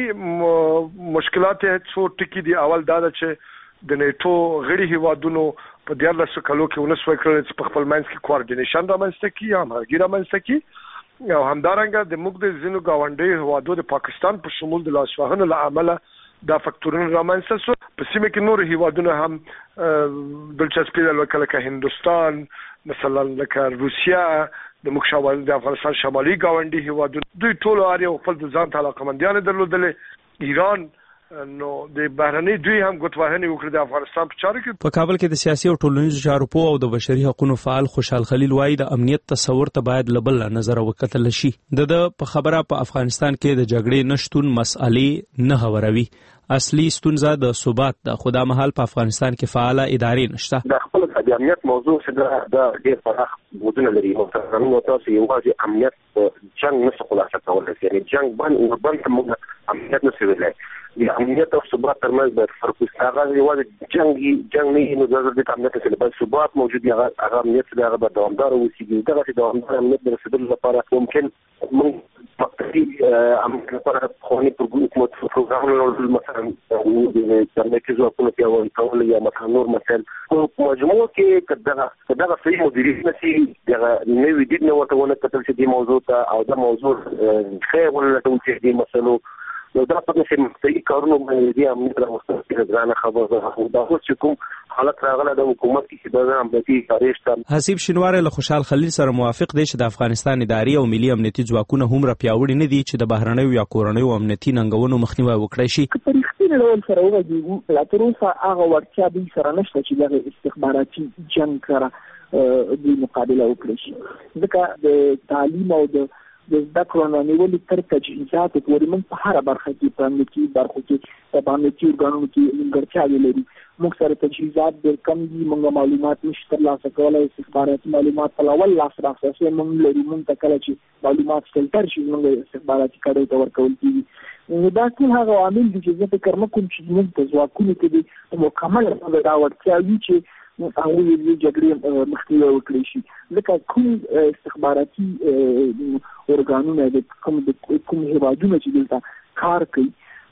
مشکلات څو ټکي دي. اول دا ده چې د نیټو غړي هیوادونو په دیارلسو کالو کې ونه سوی کړل چې په خپل منځ کې کوارډینیشن رامنځته کړي یا همغږي رامنځته کړي، او همدارنګه د موږ د ځینو ګاونډیو هیوادو د پاکستان په شمول د لاسوهنو له امله دا فکتورونه رامنځته شو. په سیمه کې نور هیوادونه هم دلچسپي لري لکه هندوستان، مثلا لکه روسیا، د موږ شمال د افغانستان شمالي ګاونډي هیوادونه، دوی ټول اړ یو خپل ځان ته علاقمندیان درلودلې. ایران نو د بهرني دوی هم ګوتوهنې وکړې د افغانستان په چارو کې. په کابل کې د سیاسي او ټولنیزو چارو پوه او د بشري حقوقو فعال خوشحال خلیل وایي د امنیت تصور ته باید له بل نظر وکتل شي. د په خبره په افغانستان کې د جګړې نشټون مسئلې نه هوروي. اصلي ستونزه د ثبات ده، خو دا مهال په افغانستان کې فعاله ادارې نشته. د خپل د امنیت موضوع چې دا ډېر پراخ بودونه لري. نو تاسو یوازې امنیت جنگ نشو خلاصه کولای، یعنی جنگ باندې باندې موږ امنیت نشو ویلای. د امنیت او ثبات ترمنځ د فرق هغه یوازې جنگي جنگ نه نو د دې امنیت سره بل ثبات موجود دی. هغه امنیت د هغه دوامدار اوسېږي. دغه چې دوامدار امنیت د رسیدلو لپاره ممکن موږ فقطي امنیت لپاره خوني حکومت پروګرام مثلا د ترمنځ ځواکونو پیاوړي کول یا مثلا نور مسائل په مجموع کې کداغه دغه صحیح مدیریت نشي. دغه نوې د نو ورته ونه کتل چې د موضوع ته او د موضوع خیر ولټول چې د مسلو نو دا په څه مستقیم کارونه باندې دي امنیت راوستل ځانه خبره ده. دا چې کوم حالت راغله د حکومت کې د امنیتي ادارې حسیب شینواری له خوشحال خلیل سره موافق دی چې د افغانستان اداري او ملي امنیتي ځواکونه هم را پیاوړي نه دي چې د بهرنیو یا کورنیو امنیتي ننګونو مخنیوي وکړي شي. په رښتینې ډول سره وګورو لا تر اوسه هغه ورتیا دوی سره نشته چې د استخباراتي جنګ سره د مقابله وکړي شي. ځکه د تعلیم او د د زده کړو نه نیولې تر تجهیزاتو پورې موږ په هره برخه کې په امنیتي برخو کې په امنیتي ارګانونو کې نیمګړتیاوې لري. موږ سره تجهیزات ډېر کم دي، موږ معلومات نشو ترلاسه کولی، استخباراتي معلومات په اول لاس راسرسی موږ لري، موږ ته کله چې معلومات فلټر شي موږ استخباراتي کډو ته ورکول کېږي. نو دا ټول هغه عوامل دي چې زه فکر نه کوم چې زموږ په ځواکونو کې دي مکمل دا وړتیا وي چې هغوی د جګړې مخنیوی وکړی شي، ځکه کوم استخباراتي ارګانونه د کوم کوم هیوادونه چې دلته کار کوي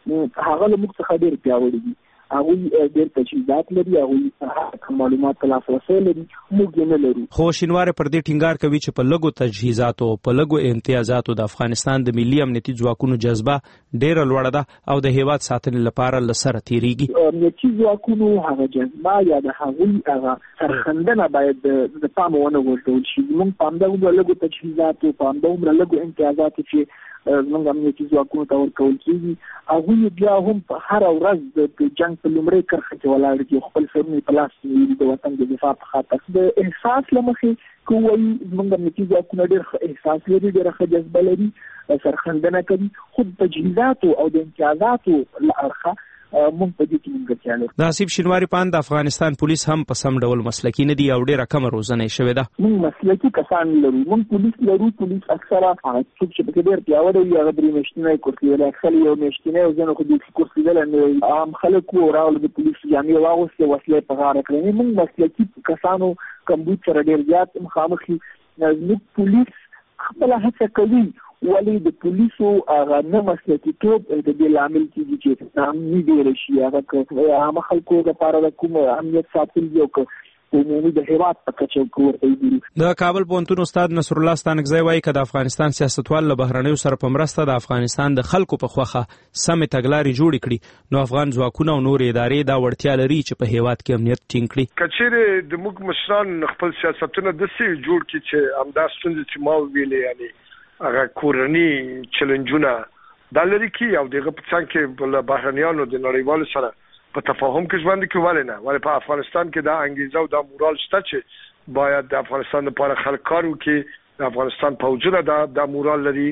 هغه له موږ څخه ډېر پیاوړي دي، هغوی ډېر تجهیزات لري، هغوی معلومات ته لاسرسی لري، موږ یې نه لرو. خو شینوارې پر دې ټینګار کوي چې په لږو تجهیزاتو په لږو امتیازاتو د افغانستان د ملي امنیتي ځواکونو جذبه ډېره لوړه ده او د هیواد ساتنې لپاره له سره تېرېږي. امنیتي ځواکونو هغه جذبه یا د هغوی هغه سرښندنه باید د پامه ونه غورځول شي. موږ په همدغومره لږو تجهیزاتو په همدغومره لږو امتیازاتو چې زموږ امنیتي ځواکونو ته ورکول کېږي هغوی بیا هم په هره ورځ د جنګ په لومړۍ کرښه کې ولاړ دي، خپل سرونه په لاس کې نیولي د وطن د دفاع په خاطر. د احساس له مخې که ووایي زموږ امنیتي ځواکونه ډېر ښه احساس لري، ډېره ښه جذبه لري، سرښندنه کوي، خو د تجهیزاتو او د امتیازاتو له اړخه موږ په دې کې نیمګړتیا لرو. د حسیب شینواري په اند د افغانستان پولیس هم په سم ډول مسلکي نه دي او ډېره کمه روزنه یې شوې ده. موږ مسلکي کسان لرو، موږ پولیس لرو، پولیس اکثره هغه څوک چې پکې ډېر پیاوړی وي هغه درې میاشتنی کورس لیدلی، اکثر یو میاشتنی او ځینو خو بیخي کورس لیدلی نه وي. عام خلک وو راغله د پولیس جامې واغوستې، وسلې په غاړه کړې. موږ مسلکي کسانو کمبود سره ډېر زیات مخامخ یو. زموږ پولیس خپله هڅه کوي، ولې د پولیسو هغه نه مسلکیتوب د دې لامل کېږي چې ناامني ډېره شي، هغه که عامه خلکو لپاره د کوم امنیت ساتل دي او که عمومي د هېواد په کچه ورته وګورو. د کابل پوهنتون استاد نصر الله ستانکزی وایي که د افغانستان سیاستوال له بهرنیو سره په مرسته د افغانستان د خلکو په خوښه سمې تګلارې جوړې کړي نو افغان ځواکونه او نورې ادارې دا وړتیا لري چې په هېواد کې امنیت ټینګ کړي. که چیرې د موږ مشران خپل سیاستونه داسې جوړ کړي چې همدا ستونزې چې ما وویلې یعنې هغه کورني چیلنجونه دا لري کی او دغه په څنګه کې له بهرنیانو د نړیوالو سره په تفاهم کې ژوند کوي، ولې نه؟ ولې په افغانستان کې دا انګیزه او دا مورال شته چې باید د افغانستان لپاره خلک کار وکړي، د افغانستان پوځونه دا د مورال لري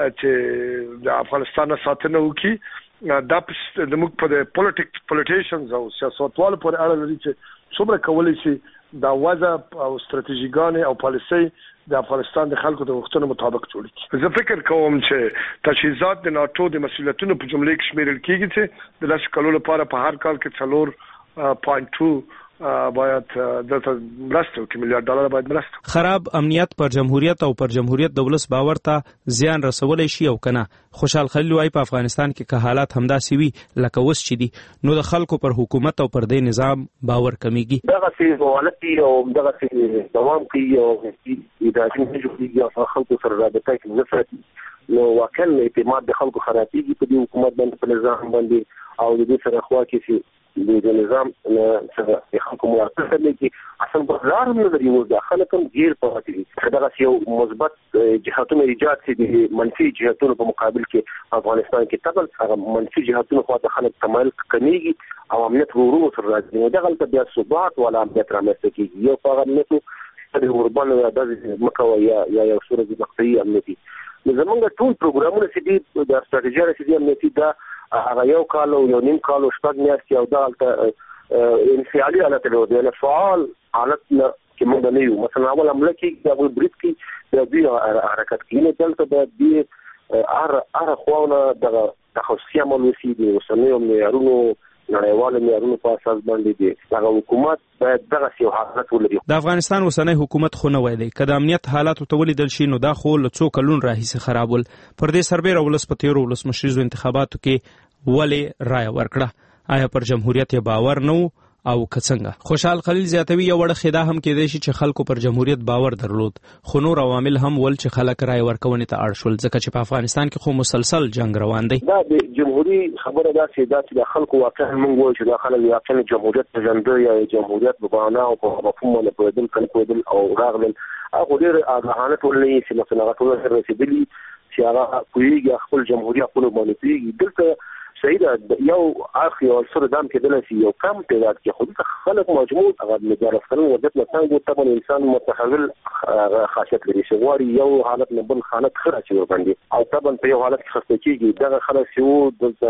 چې د افغانستان ساتنه وکړي. دا د موږ په پولیټیک پولیټیشنز او سیاستوالو پورې اړه لري چې څومره کولی شي دا وضع او ستراتیژیګانې او پالیسۍ د افغانستان د خلکو د غوښتنو مطابق جوړ کړي. زه فکر کوم چې تجهیزات د ناتو د مسؤلیتونو په جمله کې شمیرل کېږي چې د لس کلونو لپاره په هر کال کې څلور پوینټ ټو باید دلته مرسته وکړي، میلیارډ ډالر باید مرسته. خراب امنیت پر جمهوریت او پر جمهوریت د ولس باور ته زیان رسولی شي او کنه. خوشحال خلیل وایي په افغانستان کې که حالات همداسې وي لکه اوس چې دي نو د خلکو پر حکومت او پر دې نظام باور کمیږي. دغسې حالت دي او دغسې دوام کوي او ادارې نه جوړېږي او خلکو سره رابطه کې نه ساتي نو واقعا اعتماد د خلکو خرابېږي په دې حکومت باندې، په نظام باندې او د دې سره خوا کې چې د نظام سره د خلکو موافقت لري اصلا بازار هم نه لري، اوس دا خلک هم ډېر پاتې دي. دغسې یو مثبت جهتونه ایجاد شي د منفي جهتونو په مقابل کې افغانستان کې طبعا هغه منفي جهتونو خوا ته خلک تمایل کمیږي او امنیت ورو ورو سره راځي نو دغلته بیا ثبات والا امنیت رامنځته کېږي. یو په هغه امنیتو د اوربان یا داسې مکوه یا یا یو صورت مقطعي امنیتي. نو زمونږ ټول پروګرامونه چې دي د استراتیژي چې دي امنیتي دا هغه یو کال او یو نیم کال او شپږ میاشتې او دغلته انفعالي حالت لري، یعنې فعال حالت کې موږ نه یو. مثلا اول حمله کېږي هغوی برید کوي، دوی حرکت کوي، نو دلته باید دوی هره خواونه دغه تخصصي عمل وشي د اوسنیو معیارونو نړیوالو معیارونو په اساس باندې دي. دغه حکومت باید دغسې یو حالت ولري. د افغانستان اوسنی حکومت خو نه وای دی، که د امنیت حالاتو ته ولیدل شي نو دا خو له څو کلونو راهیسې خراب ول. پر دې سربیره ولس په تېرو ولسمشریزو انتخاباتو کې ولې رایه ورکړه؟ آیا پر جمهوریت یې باور نه و او که څنګه؟ خوشحال خلیل زیاتوي یو وړه خدا هم کېدای شي چې خلکو پر جمهوریت باور درلود، خو نور عوامل هم ول چې خلک رایه ورکونې ته اړ شول، ځکه چې په افغانستان کې خو مسلسل جنگ روان دی. دا د جمهوري خبره دا چې دا چې د خلکو واقعا موږ وایو چې دا خلک واقعا جمهوریت پېژنده یا جمهوریت په معنا او په مفهوم باندې پوهېدل کله پوهېدل او راغلل هغه ډېر آګاهانه ټولنې چې مثلا هغه ټول سره رسېدلي چې هغه پوهېږي خپل جمهوري خپلو باندې پوهېږي. دلته صحیح ده یو اخ یو سره دام کېدلی شي یو کم تعداد کې، خو دلته خلک مجموع هغه مجالس کړل وضعیت نه څنګه طبعا انسان متحول خاصیت لري چې غواړي یو حالت نه بل حالت ښه راچي ورباندې او طبعا په یو حالت کې خسته کېږي. دغه خلک چې وو دلته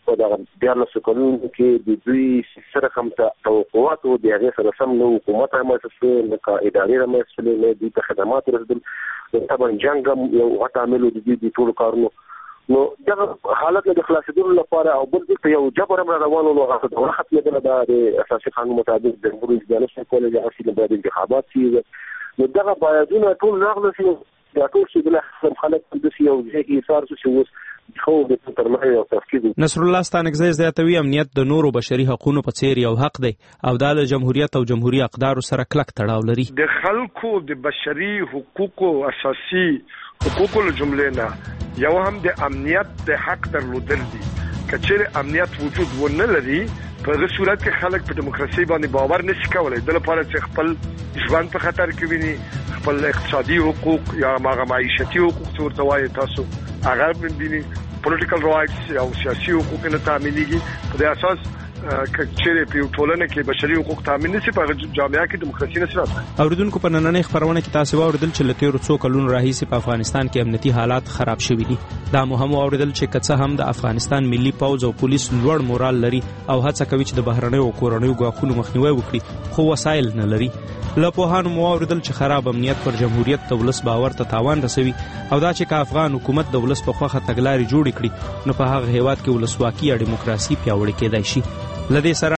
په دغه دیارلس کلونو کې د دوی سره کوم توقعات او د هغې سره سم نو حکومت رامنځته شو لکه ادارې رامنځته شولې نه دوی ته خدمات رسېدل طبعا جنګ هم یو غټ عامل د دوی د ټولو کارونو نو دغه حالت له خلاصېدلو لپاره او بل څه یو جبر هم روانو نو هغه د وخت له د اساسي قانون مطابق د جمهوریت د نشو کولای چې اصلي د انتخابات شي نو دغه بایدونه ټول راغله چې دا ټول چې بل خلک د یو ځای ایثار شو خو د ترمنځ او تفکیک نصر الله ستانکزی زیاتوي امنیت د نورو بشري حقوقو په څیر یو حق دی او د جمهوریت او جمهوریت اقدارو سره کلک تړاو لري د خلکو د بشري حقوقو اساسي حقوقو له جملې نه یو هم د امنیت د حق درلودل دي کچېر امنیت وجود ونه لري په دې صورت کې خلک په دیموکراسي باندې باور نشي کولای د لپاره چې خپل ژوند په خطر کې ویني خپل اقتصادي حقوق یا ماغه معیشتي حقوق څورته وایي تاسو هغه بینی پولیټیکل رائټس او سیاسي حقوق نه تامینېږي په دې اساس کچېر په ټولنه کې بشري حقوق تامین نشي په جامعه کې دیموکراسي نشي راځي اوریدونکو په نننۍ خبرونه کې تاسو اوریدل چې لته ورڅو کلون راهیسې په افغانستان کې امنیتي حالات خراب شوي دي دا مهم اوریدل چې کڅه هم د افغانستان ملي پوز او پولیس لوړ مورال لري او هڅه کوي چې د بهرنیو او کورنیو ګواښونو مخنیوي وکړي خو وسایل نه لري له پوهانو مو اوریدل چې خراب امنیت پر جمهوریت د ولس باور ته تاوان رسوي او دا چې افغان حکومت د ولس په خوخه تګلارې جوړ کړي نو په هغه هیواد کې ولسواکي او دیموکراسي پیاوړې کېدای شي لدې سره